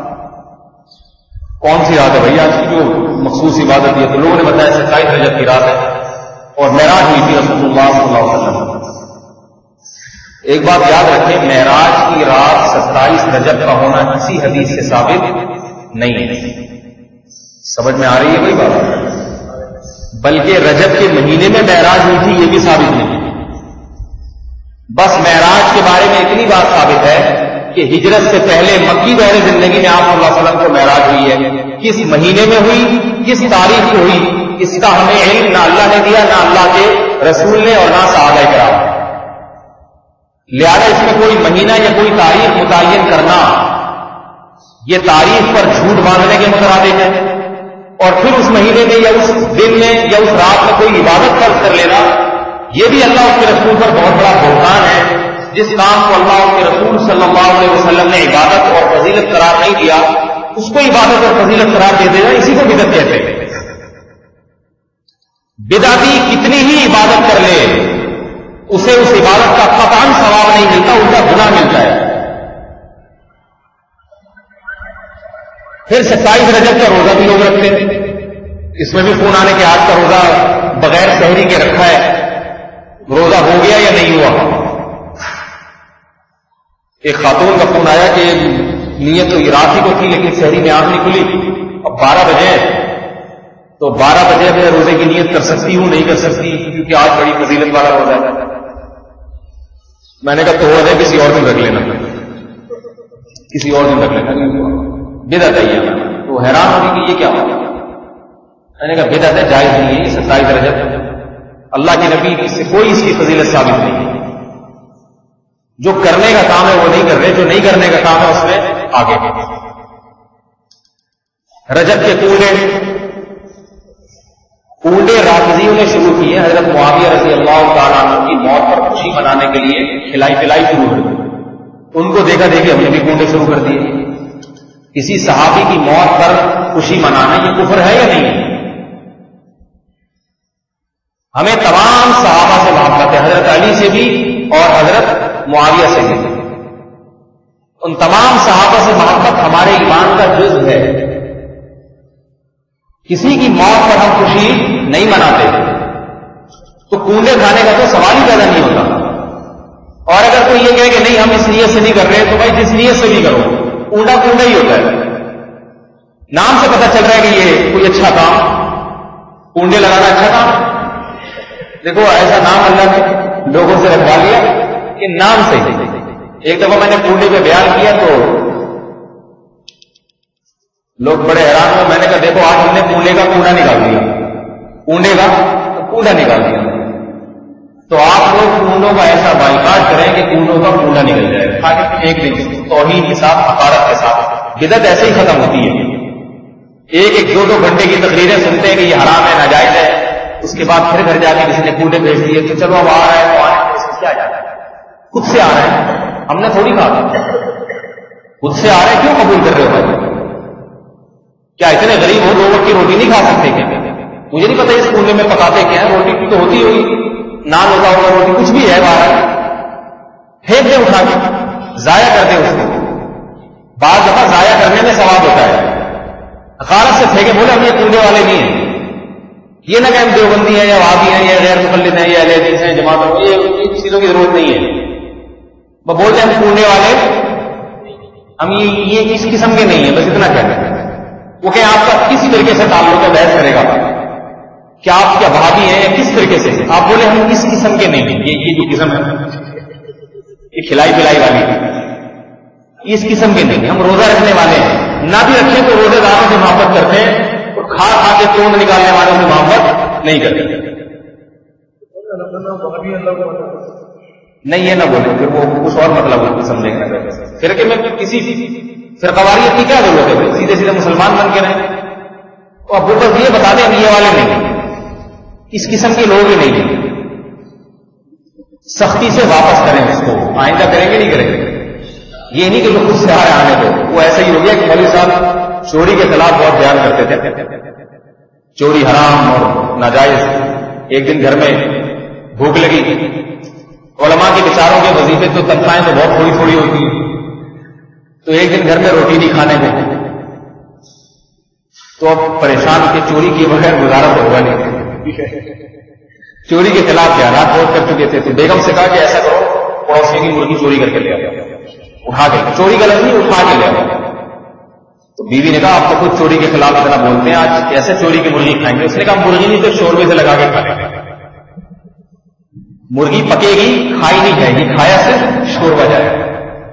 کون سی رات ہے بھائی آج کی جو مخصوص عبادت ہے. تو لوگوں نے بتایا ستائیس رجب کی رات ہے اور معراج ہوئی تھی رسول اللہ صلی اللہ علیہ وسلم. ایک بات یاد رکھیں، معراج کی رات ستائیس رجب کا ہونا کسی حدیث سے ثابت نہیں ہے. سمجھ میں آ رہی ہے کوئی بات؟ بلکہ رجب کے مہینے میں معراج ہوئی تھی یہ بھی ثابت نہیں ہے. بس معراج کے بارے میں اتنی بات ثابت ہے کہ ہجرت سے پہلے مکی دور زندگی میں آپ صلی اللہ علیہ وسلم کو معراج ہوئی ہے. کس مہینے میں ہوئی، کس تاریخ کو ہوئی، اس کا ہمیں علم نہ اللہ نے دیا، نہ اللہ کے رسول نے، اور نہ صحابہ کرام. لہذا اس میں کوئی مہینہ یا کوئی تاریخ متعین کرنا یہ تاریخ پر جھوٹ باندھنے کے مترادف ہے. اور پھر اس مہینے میں یا اس دن میں یا اس رات میں کوئی عبادت فرض کر لینا یہ بھی اللہ اس کے رسول پر بہت بڑا بہتان ہے. جس کام کو اللہ اس کے رسول صلی اللہ علیہ وسلم نے عبادت اور فضیلت قرار نہیں دیا اس کو عبادت اور فضیلت قرار دے دینا، اسی کو بدعت کہتے ہیں. بدعتی کتنی ہی عبادت کر لے اسے اس عبادت کا قطعاً ثواب نہیں ملتا، اس کا گناہ ملتا ہے. پھر ستائیس رجب کا روزہ بھی لوگ رکھتے ہیں. اس میں بھی فون آنے کے آج کا روزہ بغیر سحری کے رکھا ہے، روزہ ہو گیا یا نہیں ہوا. ایک خاتون کا فون آیا کہ نیت تو رات ہی کو تھی لیکن سحری میں آنکھ نہیں کھلی، اب بارہ بجے تو بارہ بجے میں روزے کی نیت کر سکتی ہوں نہیں کر سکتی کیونکہ آج بڑی فضیلت والا روزہ ہے. میں نے کہا تو ہو جائے کسی اور دن رکھ لینا، کسی اور دن رکھ لینا، بدعت ہے. تو حیران ہوگی کہ یہ کیا ہوا. میں نے کہا بدعت ہے، جائز نہیں ہے. ستائیس رجب اللہ کے نبی سے کوئی اس کی فضیلت ثابت نہیں ہے. جو کرنے کا کام ہے وہ نہیں کر رہے، جو نہیں کرنے کا کام ہے اس میں آگے. رجب کے کوڑے کوڑے رافضیوں نے شروع کیے. حضرت معاویہ رضی اللہ تعالیٰ عنہ کی موت پر خوشی منانے کے لیے کھلائی پلائی شروع کر دی. ان کو دیکھا دیکھے ہم نے بھی کوڑے شروع کر دیے. کسی صحابی کی موت پر خوشی منانا یہ کفر ہے یا نہیں؟ ہمیں تمام صحابہ سے محبت ہے، حضرت علی سے بھی اور حضرت معاویہ سے بھی. ان تمام صحابہ سے محبت ہمارے ایمان کا جزء ہے. کسی کی موت پر ہم خوشی نہیں مناتے تو کنڈے کھانے کا تو سوال ہی پیدا نہیں ہوتا. اور اگر کوئی یہ کہے کہ نہیں ہم اس نیت سے نہیں کر رہے تو بھائی جس نیت سے بھی کرو، کنڈا کنڈا ہی ہوتا ہے. نام سے پتہ چل رہا ہے کہ یہ کوئی اچھا کام، کنڈے لگانا اچھا کام. دیکھو ایسا نام اللہ نے لوگوں سے رکھوا لیا کہ نام سے ہی. ایک دفعہ میں نے کنڈے پہ بیان کیا تو لوگ بڑے حیران ہوئے. میں نے کہا دیکھو آج ہم نے کنڈے کا کنڈا نکال دیا. کونڈے کا تو کونڈا نکال دیا. تو آپ لوگ کونڈوں کا ایسا بائیکاٹ کریں کہ کونڈوں کا کونڈا نکل جائے تاکہ ایک دن توہین کے ساتھ حقارت کے ساتھ. بدعت ایسے ہی ختم ہوتی ہے. ایک ایک دو دو گھنٹے کی تقریریں سنتے ہیں کہ یہ حرام ہے ناجائز ہے, اس کے بعد پھر گھر جا کے کسی نے کونڈے بھیج دیے تو چلو اب آ رہا ہے تو آ رہا ہے, کیا جاتا ہے, خود سے آ رہا ہے, ہم نے تھوڑی کہا, خود سے آ رہے ہیں, کیوں قبول کر رہے ہو بھائی؟ کیا اتنے غریب ہو دو وقت کی روٹی نہیں کھا سکتے کیا؟ مجھے نہیں پتا اس کونڈے میں پکاتے کیا ہے, روٹی تو ہوتی ہوگی, نان ہوتا ہوگا, روٹی کچھ بھی ہے باہر, پھینک دے اٹھا کے, ضائع کر دے اس کو. بعض دفعہ ضائع کرنے میں ثواب ہوتا ہے, حقارت سے پھینکے, بولے ہم یہ کونڈے والے نہیں ہیں, یہ نہ کہ ہم دیوبندی ہیں یا وہابی ہیں یا غیر مقلد ہیں یا اہل حدیث ہیں جماعت ہیں, یہ چیزوں کی ضرورت نہیں ہے. وہ بولتے ہیں ہم کونڈے والے, ہم یہ یہ اس قسم کے نہیں ہیں, بس اتنا کہتے ہیں. وہ کہ آپ کا کسی طریقے سے تعلق ہے, بحث کرے گا کیا آپ کیا وہابی ہیں یا کس طریقے سے, آپ بولے ہم اس قسم کے نہیں ہیں, یہ جو قسم ہے یہ کھلائی پلائی والی ہے, اس قسم کے نہیں, ہم روزہ رکھنے والے ہیں, نہ بھی رکھیں تو روزے داروں سے محبت کرتے ہیں, اور کھا کھا کے توڑ نکالنے والوں سے محبت نہیں کرتے. نہیں یہ نہ بولے, پھر وہ کچھ اور مطلب سمجھیں گے. پھر کہ میں کسی فرقواریت کی کیا ضرورت ہے, سیدھے سیدھے مسلمان بن کے رہیں. تو اب وہ بس یہ بتا دیں ہم یہ والے نہیں, اس قسم کے لوگ ہی نہیں ہیں. سختی سے واپس کریں اس کو, آئندہ کریں گے نہیں کریں گے. یہ نہیں کہ جو خود سے آ رہے آنے دو. وہ ایسا ہی ہو گیا کہ مولوی صاحب چوری کے خلاف بہت بیان کرتے تھے, چوری حرام اور ناجائز. ایک دن گھر میں بھوک لگی, علماء کے بیچاروں کے وظیفے تو تنخواہیں تو بہت تھوڑی تھوڑی ہوتی ہیں, تو ایک دن گھر میں روٹی نہیں کھانے میں, تو اب پریشان کے چوری کے بغیر گزارا تو ہوا نہیں. چوری کے خلاف بیانات بہت کر چکے تھے, تو بیگم سے کہا کہ ایسا کرو پڑوسی کی مرغی چوری کر کے لے آؤ, اٹھا کے, چوری کا لفظ نہیں اٹھا کے لے آؤ. تو بیوی نے کہا آپ تو خود چوری کے خلاف اتنا بولتے ہیں, آج کیسے چوری کی مرغی کھائیں گے؟ اس نے کہا مرغی نہیں تو شوربے سے لگا کے کھا لیں گے. مرغی پکے گی, کھائی نہیں جائے گی, کھایا صرف شوربہ جائے گا.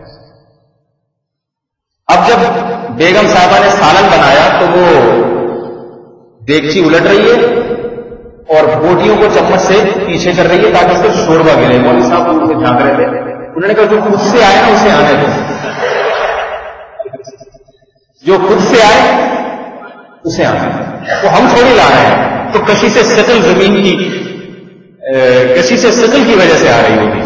اب جب بیگم صاحبہ نے سالن بنایا تو وہ دیگچی الٹ رہی ہے اور بوٹیوں کو چمچ سے پیچھے کر رہی ہے تاکہ اس کو شوربہ گرے. مولوی صاحب ان سے جھانک رہے تھے, انہوں نے کہا جو خود سے آئے نا اسے آنے دو, جو خود سے آئے اسے آنے دو. تو ہم تھوڑی لا رہے ہیں, تو کشی سے سٹل زمین کی کشی سے سٹل کی وجہ سے آ رہی ہوگی.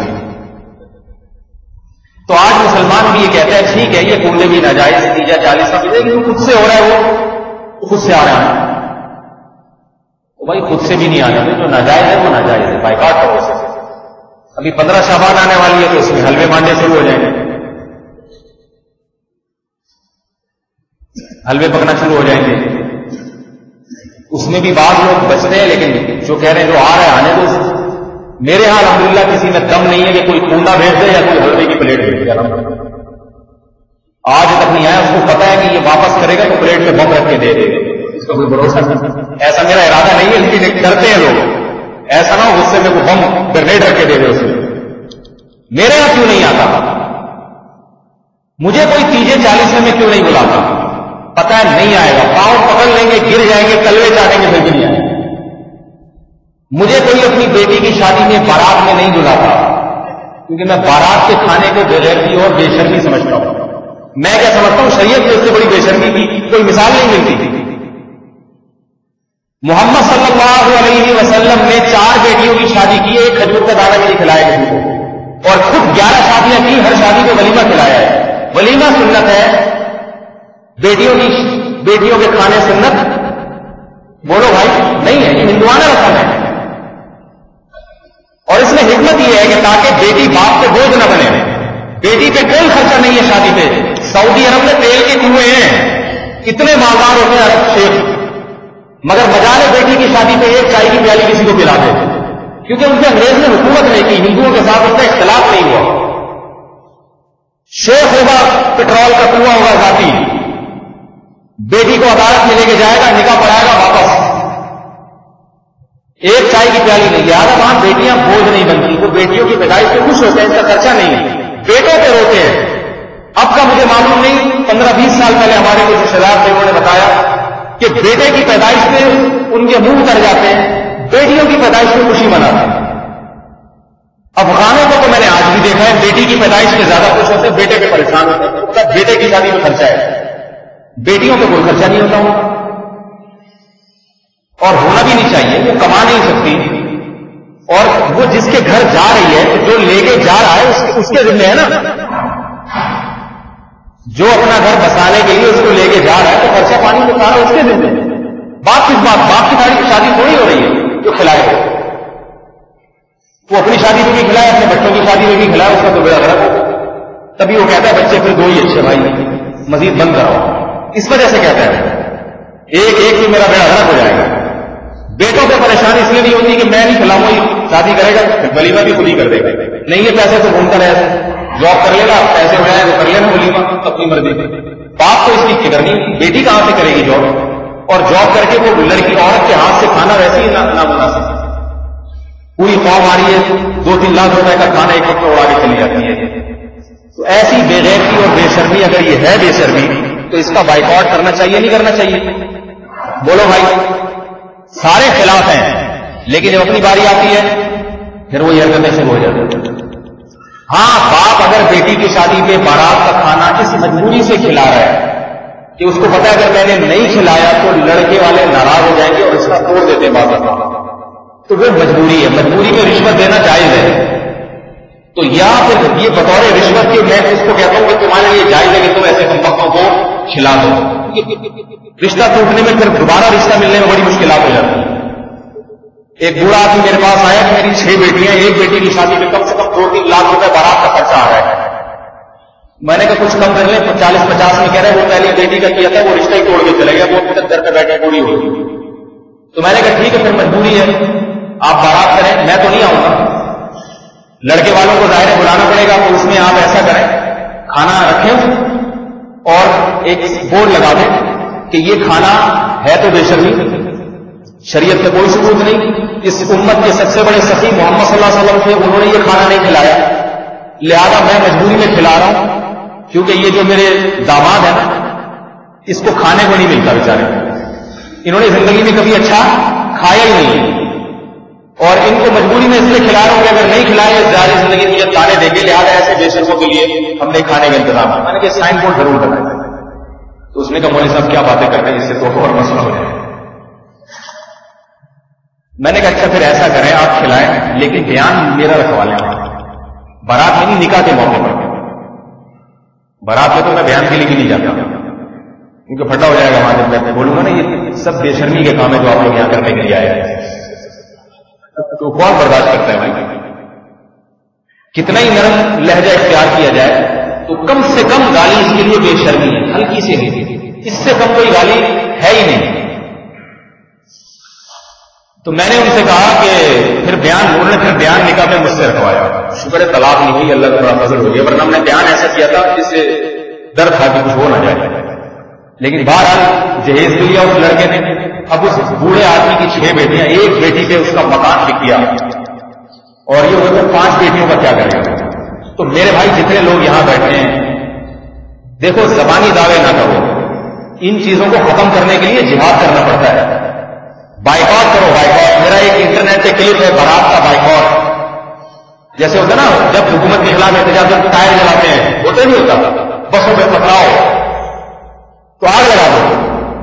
تو آج مسلمان بھی یہ کہتا ہے ٹھیک ہے یہ کونڈے بھی ناجائز تیجا چالیس کا ملے, لیکن خود سے ہو رہا ہے, وہ خود سے آ رہا ہے. تو بھائی خود سے بھی نہیں آنے دیں, جو ناجائز ہے وہ ناجائز ہے, بائیکاٹ کرو اسے. ابھی پندرہ شعبان آنے والی ہے تو اس میں حلوے مانڈے شروع ہو جائیں گے, حلوے پکنا شروع ہو جائیں گے. اس میں بھی بعض لوگ بچتے ہیں, لیکن جو کہہ رہے ہیں جو آ رہے ہیں آنے دو. میرے ہاں الحمدللہ کسی میں دم نہیں ہے کہ کوئی کونڈا بھیج دے یا کوئی حلوے کی پلیٹ بھیج دے. آج تک نہیں آیا, اس کو پتا ہے کہ یہ واپس کرے گا تو پلیٹ میں بم رکھ کے دے دے گا, اس کا کوئی بھروسہ نہیں. ایسا میرا ارادہ نہیں ہے, لیکن کرتے ہیں لوگ. ایسا نہ ہو غصے میں کوئی بم گرنیڈ رکھ کے دے دے اس میں. میرے یہاں کیوں نہیں آتا, مجھے کوئی تیجے چالیسویں میں کیوں نہیں بلاتا, پتا ہے نہیں آئے گا. پاؤں پکڑ لیں گے, گر جائیں گے, کلوے چاٹیں گے, پھر بھی نہیں آئے گا. مجھے کوئی اپنی بیٹی کی شادی میں بارات میں نہیں بلاتا, کیونکہ میں بارات کے کھانے کو بغیرتی اور بے شرمی سمجھتا ہوں. میں کیا سمجھتا ہوں, شریعت میں اس سے بڑی بے شرمی کی کوئی مثال نہیں ملتی. محمد صلی اللہ علیہ وسلم نے چار بیٹیوں کی شادی کی, ایک کھجور کا دانہ بھی نہیں کھلایا کسی کو, اور خود گیارہ شادیاں کی, ہر شادی کو ولیمہ کھلایا ہے. ولیمہ سنت ہے, بیٹیوں کی بیٹیوں کے کھانے سنت بولو بھائی نہیں ہے, یہ ہندوانہ رسم ہے. اور اس میں حکمت یہ ہے کہ تاکہ بیٹی باپ پہ بوجھ نہ بنے. بیٹی پہ کوئی خرچہ نہیں ہے شادی پہ. سعودی عرب میں تیل کے کنویں ہیں, اتنے مالدار ہوتے ہیں عرب شیخ, مگر بجائے بیٹی کی شادی پہ ایک چائے کی پیالی کسی کو پلا دے, کیونکہ ان سے انگریز نے حکومت نہیں کی, ہندوؤں کے ساتھ ان کا اختلاف نہیں ہوا. شیخ ہوگا, پیٹرول کا کنواں ہوگا ذاتی, بیٹی کو عدالت میں لے کے جائے گا, نکاح پڑھائے گا, واپس ایک چائے کی پیالی نہیں. لہٰذا وہاں بیٹیاں بوجھ نہیں بنتی, وہ بیٹیوں کی پیدائش پہ خوش ہوتے ہیں, اس کا خرچہ نہیں ہے, بیٹوں پہ روتے ہیں. اب کا مجھے معلوم نہیں, پندرہ بیس سال پہلے ہمارے کچھ رشتے دار تھے, انہوں نے بتایا کہ بیٹے کی پیدائش پہ ان کے منہ اتر جاتے ہیں, پیدائش میں خوشی مناتے ہیں. افغانوں کو تو میں نے آج بھی دیکھا ہے بیٹی کی پیدائش میں زیادہ خوش ہوتے ہیں, بیٹے پہ پریشان ہوتے ہیں. بیٹے کی شادی میں خرچہ ہے, بیٹیوں پہ کوئی خرچہ نہیں ہوتا ہوں, اور ہونا بھی نہیں چاہیے. وہ کما نہیں سکتی, اور وہ جس کے گھر جا رہی ہے جو لے کے جا رہا ہے اس کے, اس کے ذمہ ہے نا. جو اپنا گھر بسانے کے لیے اس کو لے کے جا رہا ہے تو خرچہ پانی تو سارا اس کے ذمہ ہے. باپ کس بات, باپ کی ساری شادی تھوڑی ہو رہی ہے جو کھلائے گا. وہ اپنی شادی میں بھی کھلائے, اپنے بچوں کی شادی میں بھی کھلائے, اس کا تو بڑا غلط ہے. تبھی وہ کہتا ہے بچے پھر دو ہی اچھے بھائی, مزید بند کراؤ. اس وجہ سے کہتا ہے ایک ایک سے میرا بیڑا غلط ہو جائے گا. بیٹوں کو پریشانی اس لیے نہیں ہوتی کہ میں نہیں کھلاؤں, گی شادی کرے گا ولیمہ بھی خود ہی کر دے گا. نہیں یہ پیسے سے گھومتا رہے, جاب کر لے گا, پیسے ہو جائے تو کر لینا ولیمہ اپنی مرضی. باپ کو اس کی فکر نہیں, بیٹی کہاں سے کرے گی جاب, اور جاب کر کے وہ لڑکی عورت کے ہاتھ سے کھانا ویسے ہی نامناسب. پوری قوم آ رہی ہے, دو تین لاکھ روپے کا کھانا ایک وقت میں اڑا کے چلی جاتی ہے. تو ایسی بے غیرتی اور بے شرمی اگر یہ ہے بے شرمی تو اس کا بائیکاٹ کرنا چاہیے نہیں کرنا چاہیے؟ بولو بھائی. سارے خلاف ہیں لیکن جب اپنی باری آتی ہے پھر وہ یہ حرکتیں شروع ہو جاتی ہیں. ہاں باپ اگر بیٹی کی شادی پہ بارات کا کھانا اس مجبوری سے کھلا رہا ہے کہ اس کو پتا ہے اگر میں نے نہیں کھلایا تو لڑکے والے ناراض ہو جائیں گے اور اس کا توڑ دیتے ہیں بات, تو وہ مجبوری ہے. مجبوری میں رشوت دینا جائز ہے. تو یا پھر یہ بطور رشوت کے میں اس کو کہتا ہوں کہ تمہارے لیے جائز ہے کہ تم ایسے کم وقتوں کو کھلا دو. رشتہ ٹوٹنے میں پھر دوبارہ رشتہ ملنے میں بڑی مشکلات ہو جاتی ہیں. ایک بوڑھا آدمی میرے پاس آیا کہ میری چھ بیٹیاں, ایک بیٹی کی شادی میں کم سے کم دو تین لاکھ روپے بارات کا خرچہ آ رہا ہے. میں نے کہا کچھ کم کر لیں, چالیس پچاس میں کہہ رہے وہ پہلی بیٹی کا کیا تھا, وہ رشتہ ہی توڑ کے چلے گیا, وہ تک گھر پہ بیٹھے پوری ہوگی. تو میں نے کہا ٹھیک ہے پھر مجبوری ہے, آپ بارات کریں, میں تو نہیں آؤں گا. لڑکے والوں کو ظاہر بلانا پڑے گا, تو اس میں آپ ایسا کریں کھانا رکھیں اور ایک بورڈ لگا دیں کہ یہ کھانا ہے تو بے شرمی, شریعت کا کوئی ثبوت نہیں. اس امت کے سب سے بڑے سخی محمد صلی اللہ علیہ وسلم تھے, انہوں نے یہ کھانا نہیں کھلایا, لہذا میں مجبوری میں کھلا رہا ہوں کیونکہ یہ جو میرے داماد ہے نا اس کو کھانے کو نہیں ملتا بیچارے. انہوں نے زندگی میں کبھی اچھا کھایا ہی نہیں, اور ان کو مجبوری میں اس لیے کھلا رہا ہوں کہ اگر نہیں کھلائے ظاہر زندگی میں تانے دیں گے, لہٰذا ایسے بے شرموں کے لیے ہم نے کھانے کا انتظام ہے. میں نے کہا سائن بورڈ ضرور بنائے. تو اس نے کہا مولوی صاحب کیا باتیں کرتے ہیں, اس سے تو اور مسئلہ ہو جائے. میں نے کہا اچھا پھر ایسا کریں آپ کھلائیں لیکن بیان میرا رکھوا لیں. بارات میں نہیں, نکاح کے موقع پر. بارات میں تو میں بیان کے لیے بھی نہیں جاتا کیونکہ پھٹا ہو جائے گا وہاں. جب میں بولوں گا نا یہ سب بے شرمی کے کام ہے جو آپ لوگ یہاں کرنے کے لیے آئے ہیں, تو کون برداشت کرتا ہے بھائی؟ کتنا ہی نرم لہجہ اختیار کیا جائے تو کم سے کم گالی اس کے لیے بے شرمی ہے, ہلکی سی ہے, اس سے کم کوئی گالی ہے ہی نہیں. تو میں نے ان سے کہا کہ پھر بیان, انہوں نے پھر بیان نکاح میں مجھ سے رکھوایا. شکر ہے طلاق نہیں ہوئی, اللہ کا بڑا فضل ہو گیا, ورنہ ہم نے بیان ایسا کیا تھا جس سے درد تھا کہ کچھ ہو نہ جائے. لیکن بہرحال جہیز بھی لیا اس لڑکے نے. اب اس بوڑھے آدمی کی چھ بیٹیاں, ایک بیٹی پہ اس کا مکان لکھ دیا, اور یہ ہوتا پانچ بیٹیوں کا کیا کرے گا. تو میرے بھائی جتنے لوگ یہاں بیٹھے ہیں, دیکھو زبانی دعوے نہ کرو, ان چیزوں کو ختم کرنے کے لیے جہاد کرنا پڑتا ہے. بائیکاٹ کرو, بائیکاٹ. میرا ایک انٹرنیٹ پہ کلپ ہے بارات کا بائیکاٹ. جیسے ہوتا نا جب حکومت کے خلاف احتجاج جب ٹائر جلاتے ہیں, ہوتا نہیں ہوتا, بسوں پہ پکڑاؤ تو آگ لگا دو,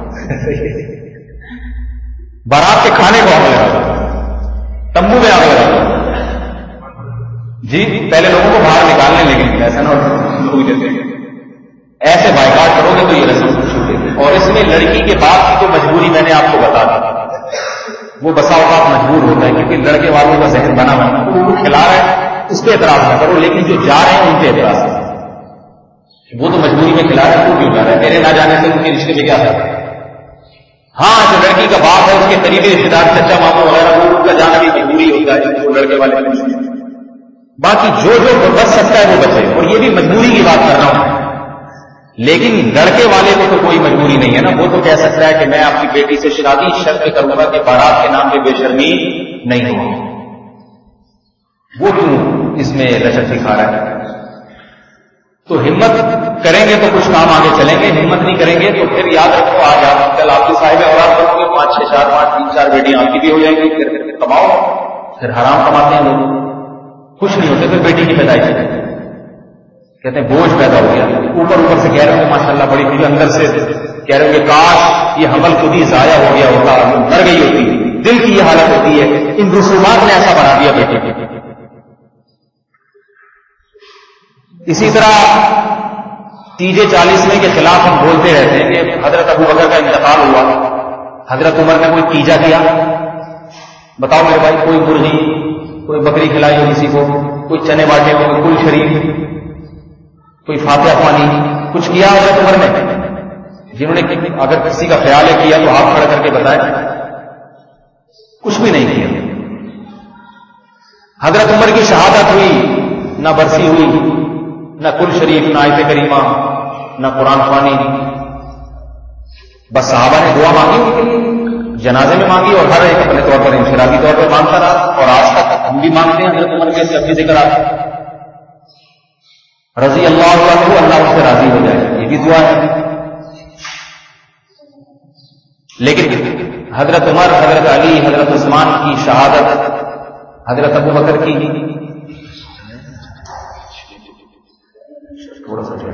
بارات کے کھانے کو آگ لگا دو, تمبو میں آگ لگا دو. جی پہلے لوگوں کو باہر نکالنے, لیکن ایسا نہ لوگ دیتے ہیں. ایسے بائیکاٹ کرو گے تو یہ رسم چھوٹ دیتے ہیں. اور اس میں لڑکی کے باپ کی تو مجبوری میں نے آپ کو بتا دی, وہ بسا اوقات مجبور ہوتا ہے کیونکہ لڑکے والوں کا ذہن بنا ہوا ہے, وہ کھلا رہا ہے اس پہ اعتراض نہ کرو, لیکن جو جا رہے ہیں ان پہ اعتراض ہے. وہ تو مجبوری میں کھلا رہا ہے, تو کیوں جا رہا ہے, میرے نہ جانے سے ان کے رشتے میں کیا ہے. ہاں جو لڑکی کا باپ ہے اس کے قریبی رشتے دار چچا ماموں وغیرہ وہ ان کا جانا بھی مجبوری ہوتا ہے, وہ لڑکے والے. باقی جو جو بچ سکتا ہے وہ بچے, اور یہ بھی مجبوری کی بات کر رہا ہوں. لیکن لڑکے والے کو تو کوئی مجبوری نہیں ہے نا, وہ تو کہہ سکتا ہے کہ میں آپ کی بیٹی سے شادی شرط کروں گا کہ بارات کے نام پہ بے شرمی نہیں ہوگی. وہ کیوں اس میں لچک دکھا رہا ہے؟ تو ہمت کریں گے تو کچھ کام آگے چلیں گے, ہمت نہیں کریں گے تو پھر یاد رکھو آج آپ کل آپ کی صاحب اولاد بنو گے, پانچ چھ چار پانچ تین چار بیٹیاں آپ کی بھی ہو جائیں گی, پھر کماؤ. پھر حرام کماتے ہیں لوگ، خوش نہیں ہوتے پھر بیٹی کی پیدائش کہتے ہیں بوجھ پیدا ہو گیا، اوپر اوپر سے کہہ رہے ہو ماشاء اللہ بڑی خوشی، اندر سے کہہ رہے ہو کہ کاش یہ حمل خود ہی ضائع ہو گیا ہوتا، مر گئی ہوتی، دل کی یہ حالت ہوتی ہے، ان رسومات نے ایسا بنا دیا بیٹے کو۔ اسی طرح تیجے چالیسویں کے خلاف ہم بولتے رہتے ہیں کہ حضرت ابو بکر کا انتقال ہوا، حضرت عمر نے کوئی تیجا کیا؟ بتاؤ میرے بھائی، کوئی مرغی، کوئی بکری کھلائی ہو کسی کو، کوئی چنے باٹے ہو، کوئی کل شریف، کوئی فاتحہ خوانی، کچھ کیا حضرت عمر نے؟ جنہوں نے اگر کسی کا خیال ہے کیا تو ہاتھ کھڑا کر کے بتائیں، کچھ بھی نہیں کیا۔ حضرت عمر کی شہادت ہوئی، نہ برسی ہوئی، نہ کل شریف، نہ آیت کریمہ، نہ قرآن خوانی، بس صحابہ نے دعا مانگی ان کے لیے، جنازے میں مانگی، اور ہر ایک اپنے طور پر انفرادی طور پر مانگتا رہا، اور آج تک ہم بھی مانگتے ہیں حضرت عمر کے جب بھی ذکر آتا ہے رضی اللہ عنہ، اللہ اس سے راضی ہو جائے، یہ بھی دعا ہے۔ لیکن حضرت عمر، حضرت علی، حضرت عثمان کی شہادت، حضرت ابو بکر کی تھوڑا سا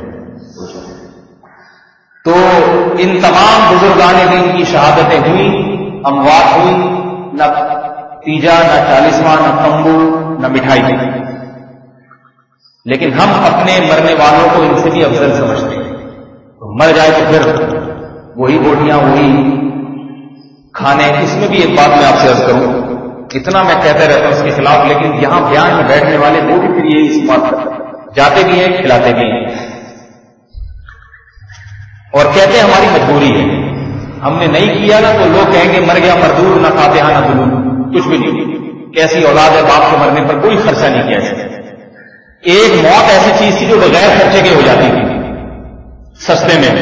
تو ان تمام بزرگان دین کی شہادتیں ہوئی، اموات ہوئی، نہ تیجا، نہ چالیسواں، نہ تمبو، نہ مٹھائی ہوئی، لیکن ہم اپنے مرنے والوں کو ان سے بھی افضل سمجھتے ہیں، تو مر جائے تو پھر وہی بوٹیاں، وہی کھانے۔ اس میں بھی ایک بات میں آپ سے عرض کروں، اتنا میں کہتا رہتا ہوں اس کے خلاف، لیکن یہاں بیان میں بیٹھنے والے وہ بھی پھر یہی اس بات کرتے ہیں، جاتے بھی ہیں کھلاتے بھی ہیں، اور کہتے ہیں ہماری مجبوری ہے، ہم نے نہیں کیا نا تو لوگ کہیں گے مر گیا مردور، نہ فاتحہ نہ ظلم، کچھ بھی نہیں، کیسی اولاد ہے، باپ کے مرنے پر کوئی خرچہ نہیں کیا۔ ایک موت ایسی چیز تھی جو بغیر خرچے کے ہو جاتی تھی سستے میں،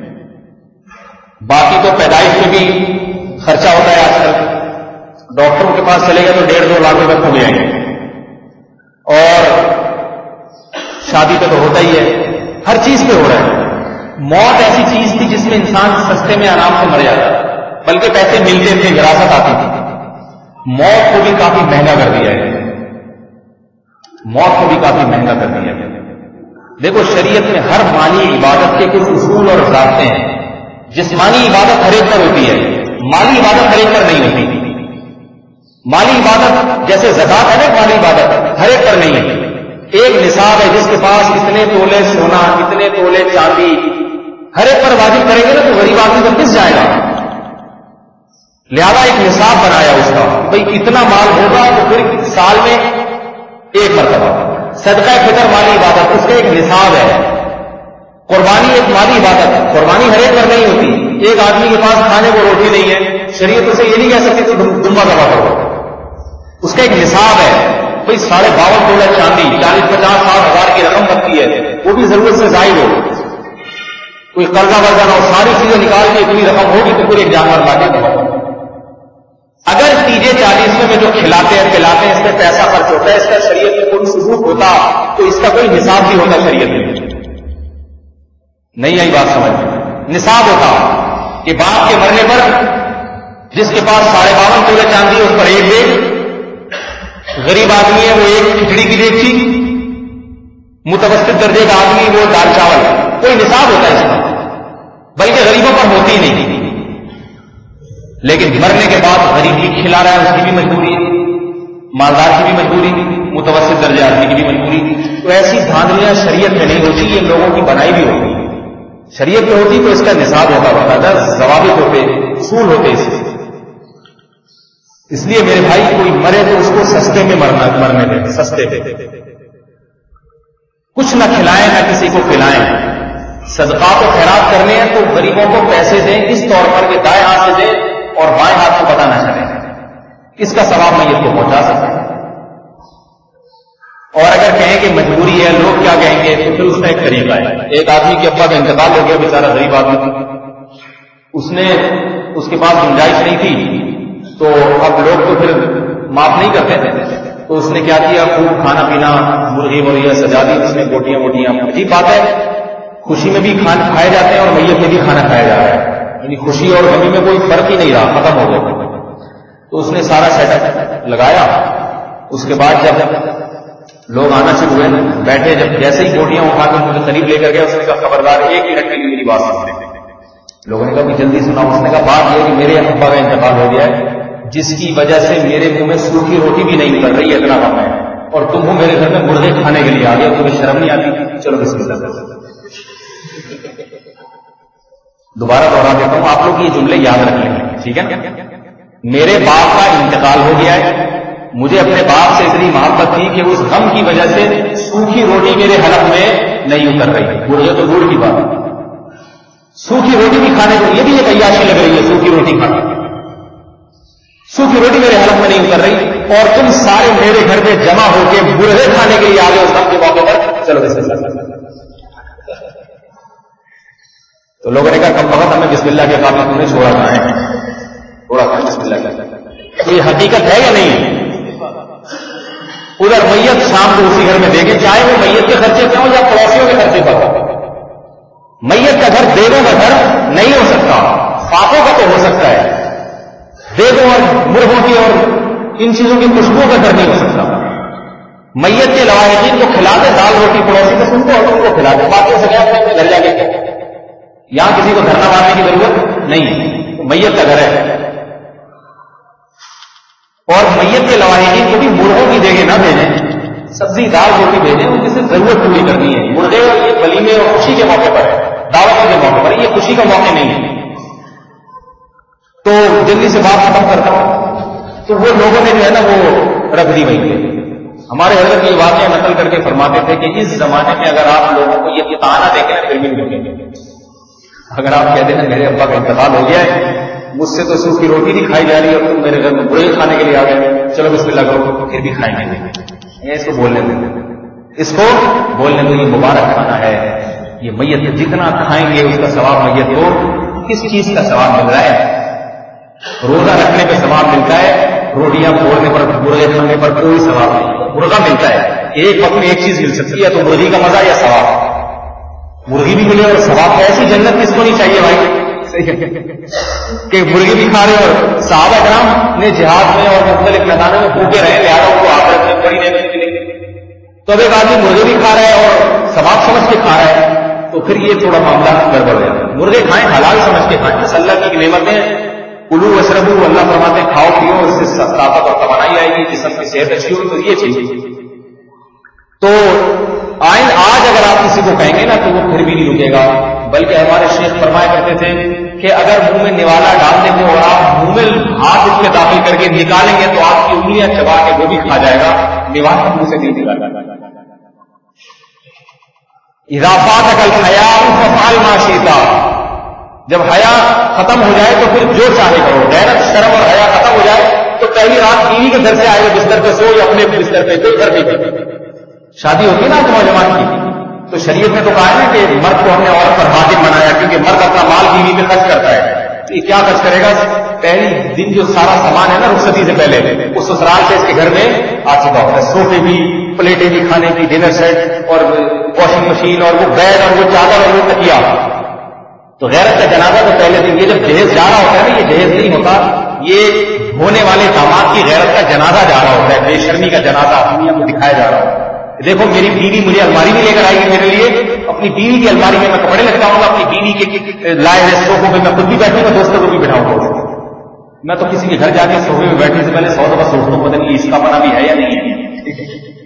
باقی تو پیدائش میں بھی خرچہ ہوتا ہے، آج کل ڈاکٹروں کے پاس چلے گا تو ڈیڑھ دو لاکھ روپے کھو جائیں گے، اور شادی پہ تو ہوتا ہی ہے، ہر چیز پہ ہو رہا ہے۔ موت ایسی چیز تھی جس میں انسان سستے میں آرام سے مر جاتا، بلکہ پیسے ملتے تھے، وراثت آتی تھی۔ موت کو بھی کافی مہنگا کر دیا ہے، موت کو بھی کافی مہنگا کر دیا ہے۔ دیکھو شریعت میں ہر مالی عبادت کے کچھ اصول اور ضابطے ہیں۔ جسمانی عبادت ہر ایک پر ہوتی ہے، مالی عبادت ہر ایک پر نہیں ہوتی۔ مالی عبادت جیسے زکات ہے نا، مالی عبادت ہر ایک پر نہیں ہے۔ ایک نصاب ہے، جس کے پاس اتنے تولے سونا، اتنے تولے چاندی، ہر ایک پر واجب کریں گے نا تو غریب آدمی تو پس جائے گا۔ لہذا ایک نصاب بنایا اس کا، بھئی اتنا مال ہوگا تو پھر سال میں ایک مرتبہ۔ صدقہ فطر مالی عبادت، اس کا ایک نصاب ہے۔ قربانی ایک مالی عبادت، قربانی ہر ایک پر نہیں ہوتی۔ ایک آدمی کے پاس کھانے کو روٹی نہیں ہے، شریعت اسے یہ نہیں کہہ سکتی تو دمبا دبا کرو، اس کا ایک نصاب ہے۔ بھئی ساڑھے باون تولے چاندی، چالیس پچاس ساٹھ ہزار کی رقم بنتی ہے، وہ بھی ضرورت سے زائد ہو، کوئی قرضہ ورضہ نہ ہو، ساری چیزیں نکال کے اتنی رقم ہوگی تو پورے ایک جانور لاتے ہیں۔ اگر تیجے چالیسویں میں جو کھلاتے ہیں پلاتے ہیں اس میں پیسہ خرچ ہوتا ہے، اس کا شریعت میں کوئی ثبوت ہوتا تو اس کا کوئی نصاب بھی ہوتا شریعت میں، نہیں آئی بات سمجھ میں؟ نصاب ہوتا کہ باپ کے مرنے پر جس کے پاس ساڑھے باون تولے چاندی ہے اس پر ایک دیگ، غریب آدمی ہے وہ ایک کھچڑی کی دیگچی، متوسط درجے کا آدمی وہ دال چاول، کوئی نصاب ہوتا ہے اس کا، بلکہ غریبوں پر ہوتی ہی نہیں۔ لیکن مرنے کے بعد غریب کی کھلا رہا ہے، اس کی بھی مجبوری ہے، مالدار کی بھی مجبوری، متوسط درجے آدمی کی بھی مجبوری۔ تو ایسی دھاندلیاں شریعت میں نہیں ہوتی، یہ لوگوں کی بنائی بھی ہوتی۔ شریعت میں ہوتی تو اس کا نصاب ہوتا، باقاعدہ ضوابط ہوتے، اصول ہوتے اس کے۔ اس لیے میرے بھائی کوئی مرے تو اس کو سستے میں مرنا مرنے دیں، سستے پہ کچھ نہ کھلائیں نہ کسی کو کھلائیں۔ صدقات و خیرات کرنے ہیں تو غریبوں کو پیسے دیں، اس طور پر کہ دائیں ہاتھ سے دیں اور بائیں ہاتھ کو پتہ نہ چلے، اس کا ثواب میت کو پہنچا سکتا ہے۔ اور اگر کہیں کہ مجبوری ہے، لوگ کیا کہیں گے، تو پھر اس میں ایک طریقہ ہے۔ ایک آدمی کے ابا کا انتقال ہو گیا، بیچارہ غریب آدمی، اس نے اس کے پاس گنجائش نہیں تھی، تو اب لوگ تو پھر معاف نہیں کرتے تھے، تو اس نے کیا کیا، خوب کھانا پینا، مرغی مرغیاں سجا دی، اس میں بوٹیاں ووٹیاں۔ عجیب بات ہے، خوشی میں بھی کھانا کھائے جاتے ہیں اور میت میں بھی کھانا کھایا جا رہا ہے، یعنی خوشی اور غمی میں کوئی فرق ہی نہیں رہا، ختم ہو گیا۔ تو اس نے سارا سیٹ اپ لگایا اس کے بعد جب لوگ آنا شروع ہوئے بیٹھے، جب جیسے ہی بوٹیاں اٹھا کے مجھے قریب لے کر گیا، اس نے کہا خبردار ایک منٹ کے لیے میری بات سنتے. لوگوں نے کہا کہ جلدی سنا. اس نے کہا بات یہ کہ میرے ابا کا انتقال ہو گیا ہے جس کی وجہ سے میرے منہ میں سوکھی روٹی بھی نہیں اتر رہی ہے، اتنا کم ہے، اور تم ہو میرے گھر میں مرغے کھانے کے لیے آ گئے، تمہیں شرم نہیں آتی؟ چلو بسم اللہ. دوبارہ دوہرا دیتا ہوں، آپ لوگ یہ جملے یاد رکھ لیں، ٹھیک ہے نا؟ میرے باپ کا انتقال ہو گیا ہے، مجھے اپنے باپ سے اتنی محبت تھی کہ اس غم کی وجہ سے سوکھی روٹی میرے حلق میں نہیں اتر رہی. مرغے تو دور کی بات ہے، سوکھی روٹی بھی کھانے کو یہ بھی ایک عیاشی لگ رہی ہے، سوکھی روٹی کھانا. سوکھی روٹی میرے حلق میں نہیں اتر رہی اور تم سارے میرے گھر میں جمع ہو کے مرغے کھانے کے لیے آ گئے اس غم کے موقع پر. چلو بسم اللہ. تو لوگوں نے کہا کم وقت ہمیں بسم اللہ کے قابل تم نے چھوڑا کہاں ہے، چھوڑا کہاں بسم اللہ کا. تو یہ حقیقت ہے یا نہیں؟ ادھر میت شام کو اسی گھر میں دے گے، چاہے وہ میت کے خرچے پہ ہوں یا پڑوسیوں کے خرچے پر ہو. میت کا گھر دیگوں کا گھر نہیں ہو سکتا، فاقوں کا تو ہو سکتا ہے، دیگوں اور مرغوں کی اور ان چیزوں کی خوشبو کا گھر نہیں ہو سکتا. میت کے لواحقین کو کھلا دے دال روٹی پڑوسی کو سن کو اور ان کو کھلا دے، باقیوں سے کیا اپنے گھر جا کے کیا. یہاں کسی کو دھرنا مارنے کی ضرورت نہیں، تو میت کا گھر ہے. اور میت کے لواحقین کو بھی مرغوں کی دیگیں نہ بھیجیں، سبزی دال روٹی بھیجیں، ان کی صرف ضرورت پوری کرنی ہے. مرغے اور یہ ولیمے اور خوشی کے موقع پر ہے، دعوتوں کے موقع پر، یہ خوشی کا موقع نہیں ہے. تو جلدی سے بات ختم کرتا ہوں. تو وہ لوگوں نے جو ہے نا وہ رکھ دی وہیں پہ. ہمارے حضرت یہ واقعہ نقل کر کے فرماتے تھے کہ اس زمانے میں اگر آپ لوگوں کو یہ تانا دیکھیں پھر بھی نہیں رکیں گے. اگر آپ کہتے ہیں میرے ابا کا انتقال ہو گیا ہے، مجھ سے تو سوکھی روٹی نہیں کھائی جا رہی اور تم میرے گھر میں مرغے کھانے کے لیے آ گئے، چلو بسم اللہ کرو، پھر بھی کھائیں گے. اس کو بولنے دیں، اس کو بولنے دو. یہ مبارک کھانا ہے، یہ میت جتنا کھائیں گے اس کا ثواب میت کو کس چیز کا ثواب مل رہا ہے؟ روزہ رکھنے پہ ثواب ملتا ہے، روٹیاں پھوڑنے پر مرغے کھانے پر کوئی ثواب نہیں. مرغا ملتا ہے، ایک وقت میں ایک چیز مل سکتی ہے، تو مرغی کا مزہ یا ثواب. مرغی بھی ملے اور ثواب. ایسی جنت کس کو نہیں چاہیے بھائی کہ مرغی بھی کھا رہے اور صحابہ کرام نے جہاد میں اور مختلف میدانوں میں بھوکے رہے، لہٰذا ان کو آخرت میں بڑی نعمت ملے گی. تو اب ایک آدمی مرغے بھی کھا رہا ہے اور ثواب سمجھ کے کھا رہا ہے، تو پھر یہ تھوڑا معاملہ گڑبڑ ہو جاتا ہے. مرغے کھائیں حلال سمجھ کے کھائیں، اس اللہ کی نعمتیں کلو وشربو، اللہ فرماتے کھاؤ پیو، اس سے طاقت اور توانائی آئے گی، جسم کی صحت اچھی ہو، تو یہ چیز. تو آئند آج اگر آپ کسی کو کہیں گے نا تو وہ پھر بھی نہیں رکے گا. بلکہ ہمارے شیخ فرمایا کرتے تھے کہ اگر منہ میں نوالا ڈال دیں گے اور آپ منہ میں ہاتھ اس کے داخل کر کے نکالیں گے تو آپ کی انگلیاں چبا کے وہ بھی کھا جائے گا، نوالا منہ سے نہیں نکالے گا. اضافات کل حیا فعل ما شئت، جب حیا ختم ہو جائے تو پھر جو چاہے کرو. غیرت شرم اور حیا ختم ہو جائے تو پہلی رات بیوی کے گھر سے آئے بستر پہ سو یا اپنے بستر پہ، کوئی گھر نہیں. شادی ہوتی ہے نا نوجوان کی، تو شریعت نے تو کہا ہے کہ مرد کو ہم نے عورت پر حاکم بنایا، کیونکہ مرد اپنا مال بیوی میں خرچ کرتا ہے. تو یہ کیا خرچ کرے گا؟ پہلی دن جو سارا سامان ہے نا رخصتی سے پہلے اس سسرال سے اس کے گھر میں آ چکا ہوتا ہے. صوفے بھی، پلیٹیں بھی کھانے کی، ڈنر سیٹ اور واشنگ مشین اور وہ بیڈ اور وہ چادر اور وہ تکیا. تو غیرت کا جنازہ تو پہلے دن، یہ جب جہیز جا رہا ہوتا ہے نا، یہ جہیز نہیں ہوتا، یہ ہونے والے داماد کی غیرت کا جنازہ جا رہا ہوتا ہے، بے شرمی کا جنازہ دنیا کو دکھایا جا رہا ہوتا ہے. دیکھو میری بیوی مجھے الماری میں لے کر آئے گی، میرے لیے اپنی بیوی کی الماری میں میں کپڑے لگتا ہوں گا، اپنی بیوی کے لائے ہوئے صوفوں میں میں خود بھی بیٹھوں گا، دوستوں کو بھی بٹھاؤں گا. میں تو کسی کے گھر جا کے صوفے میں بیٹھنے سے پہلے سو دفعہ سوچتا ہوں پتہ نہیں اس کا اپنا بھی ہے یا نہیں ہے،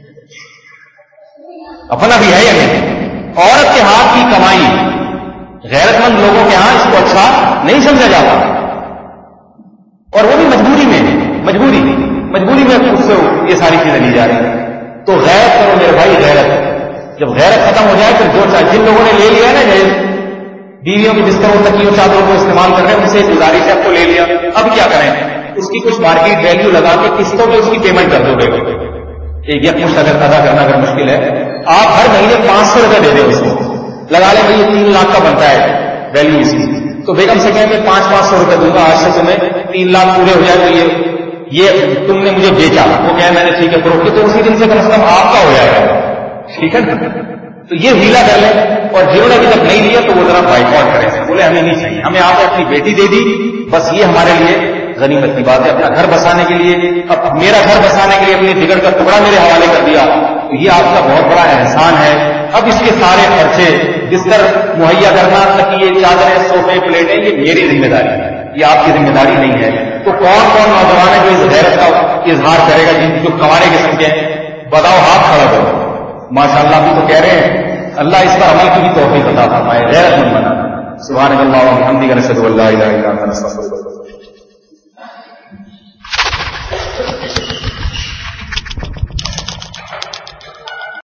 اپنا بھی ہے یا نہیں. عورت کے ہاتھ کی کمائی غیرت مند لوگوں کے ہاں اس کو اچھا نہیں سمجھا جاتا، اور وہ بھی مجبوری میں مجبوری مجبوری میں اس سے یہ ساری چیزیں لی جا رہی ہیں. تو غیرت کرو میرے بھائی، غیرت. جب غیرت ختم ہو جائے پھر جو چاہے، جن لوگوں نے لے لیا نا جیسے بیویوں کی بستروں تکیوں چادروں کو استعمال کر رہے ہیں، ان سے گزارش ہے آپ کو لے لیا، اب کیا کریں؟ اس کی کچھ مارکیٹ ویلیو لگا کے قسطوں میں اس کی پیمنٹ کر دو گے. ایک یکمشت اگر ادا کرنا اگر مشکل ہے، آپ ہر مہینے پانچ سو روپئے دے دیں اس کو، لگا لیں بھائی یہ تین لاکھ کا بنتا ہے ویلیو اس کی. تو بیگم سے کہیں کہ پانچ پانچ سو روپئے دوں گا آج سے تمہیں، تین لاکھ پورے ہو جائے تو یہ یہ تم نے مجھے بیچا. وہ کہے میں نے ٹھیک ہے فروخت کی، تو اسی دن سے کم از کم آپ کا ہو جائے گا. ٹھیک ہے نا؟ تو یہ ہیلا کر لیں. اور جنہوں نے ابھی تک نہیں لیا تو وہ ذرا بائیکاٹ کریں، بولے ہمیں نہیں چاہیے، ہمیں آپ نے اپنی بیٹی دے دی، بس یہ ہمارے لیے غنیمت کی بات ہے. اپنا گھر بسانے کے لیے، اب میرا گھر بسانے کے لیے اپنی جگر کا ٹکڑا میرے حوالے کر دیا، تو یہ آپ کا بہت بڑا احسان ہے. اب اس کے سارے خرچے بستر مہیا کرنا، تکیے، چادریں، صوفے، پلیٹیں، یہ میری ذمہ داری ہے، یہ آپ کی ذمہ داری نہیں ہے. تو کون کون نوجوان ہے جو اس غیرت کا اظہار کرے گا، جن جو کمانے کے سمجھے؟ بتاؤ، ہاتھ کھڑا کرو. ماشاء اللہ بھی تو کہہ رہے ہیں، اللہ اس پر عمل کی بھی توفیق عطا فرمائے، غیرت مند بنا. سبحان اللہ و بحمدہ، نشہد ان لا الہ الا انت، نستغفرک.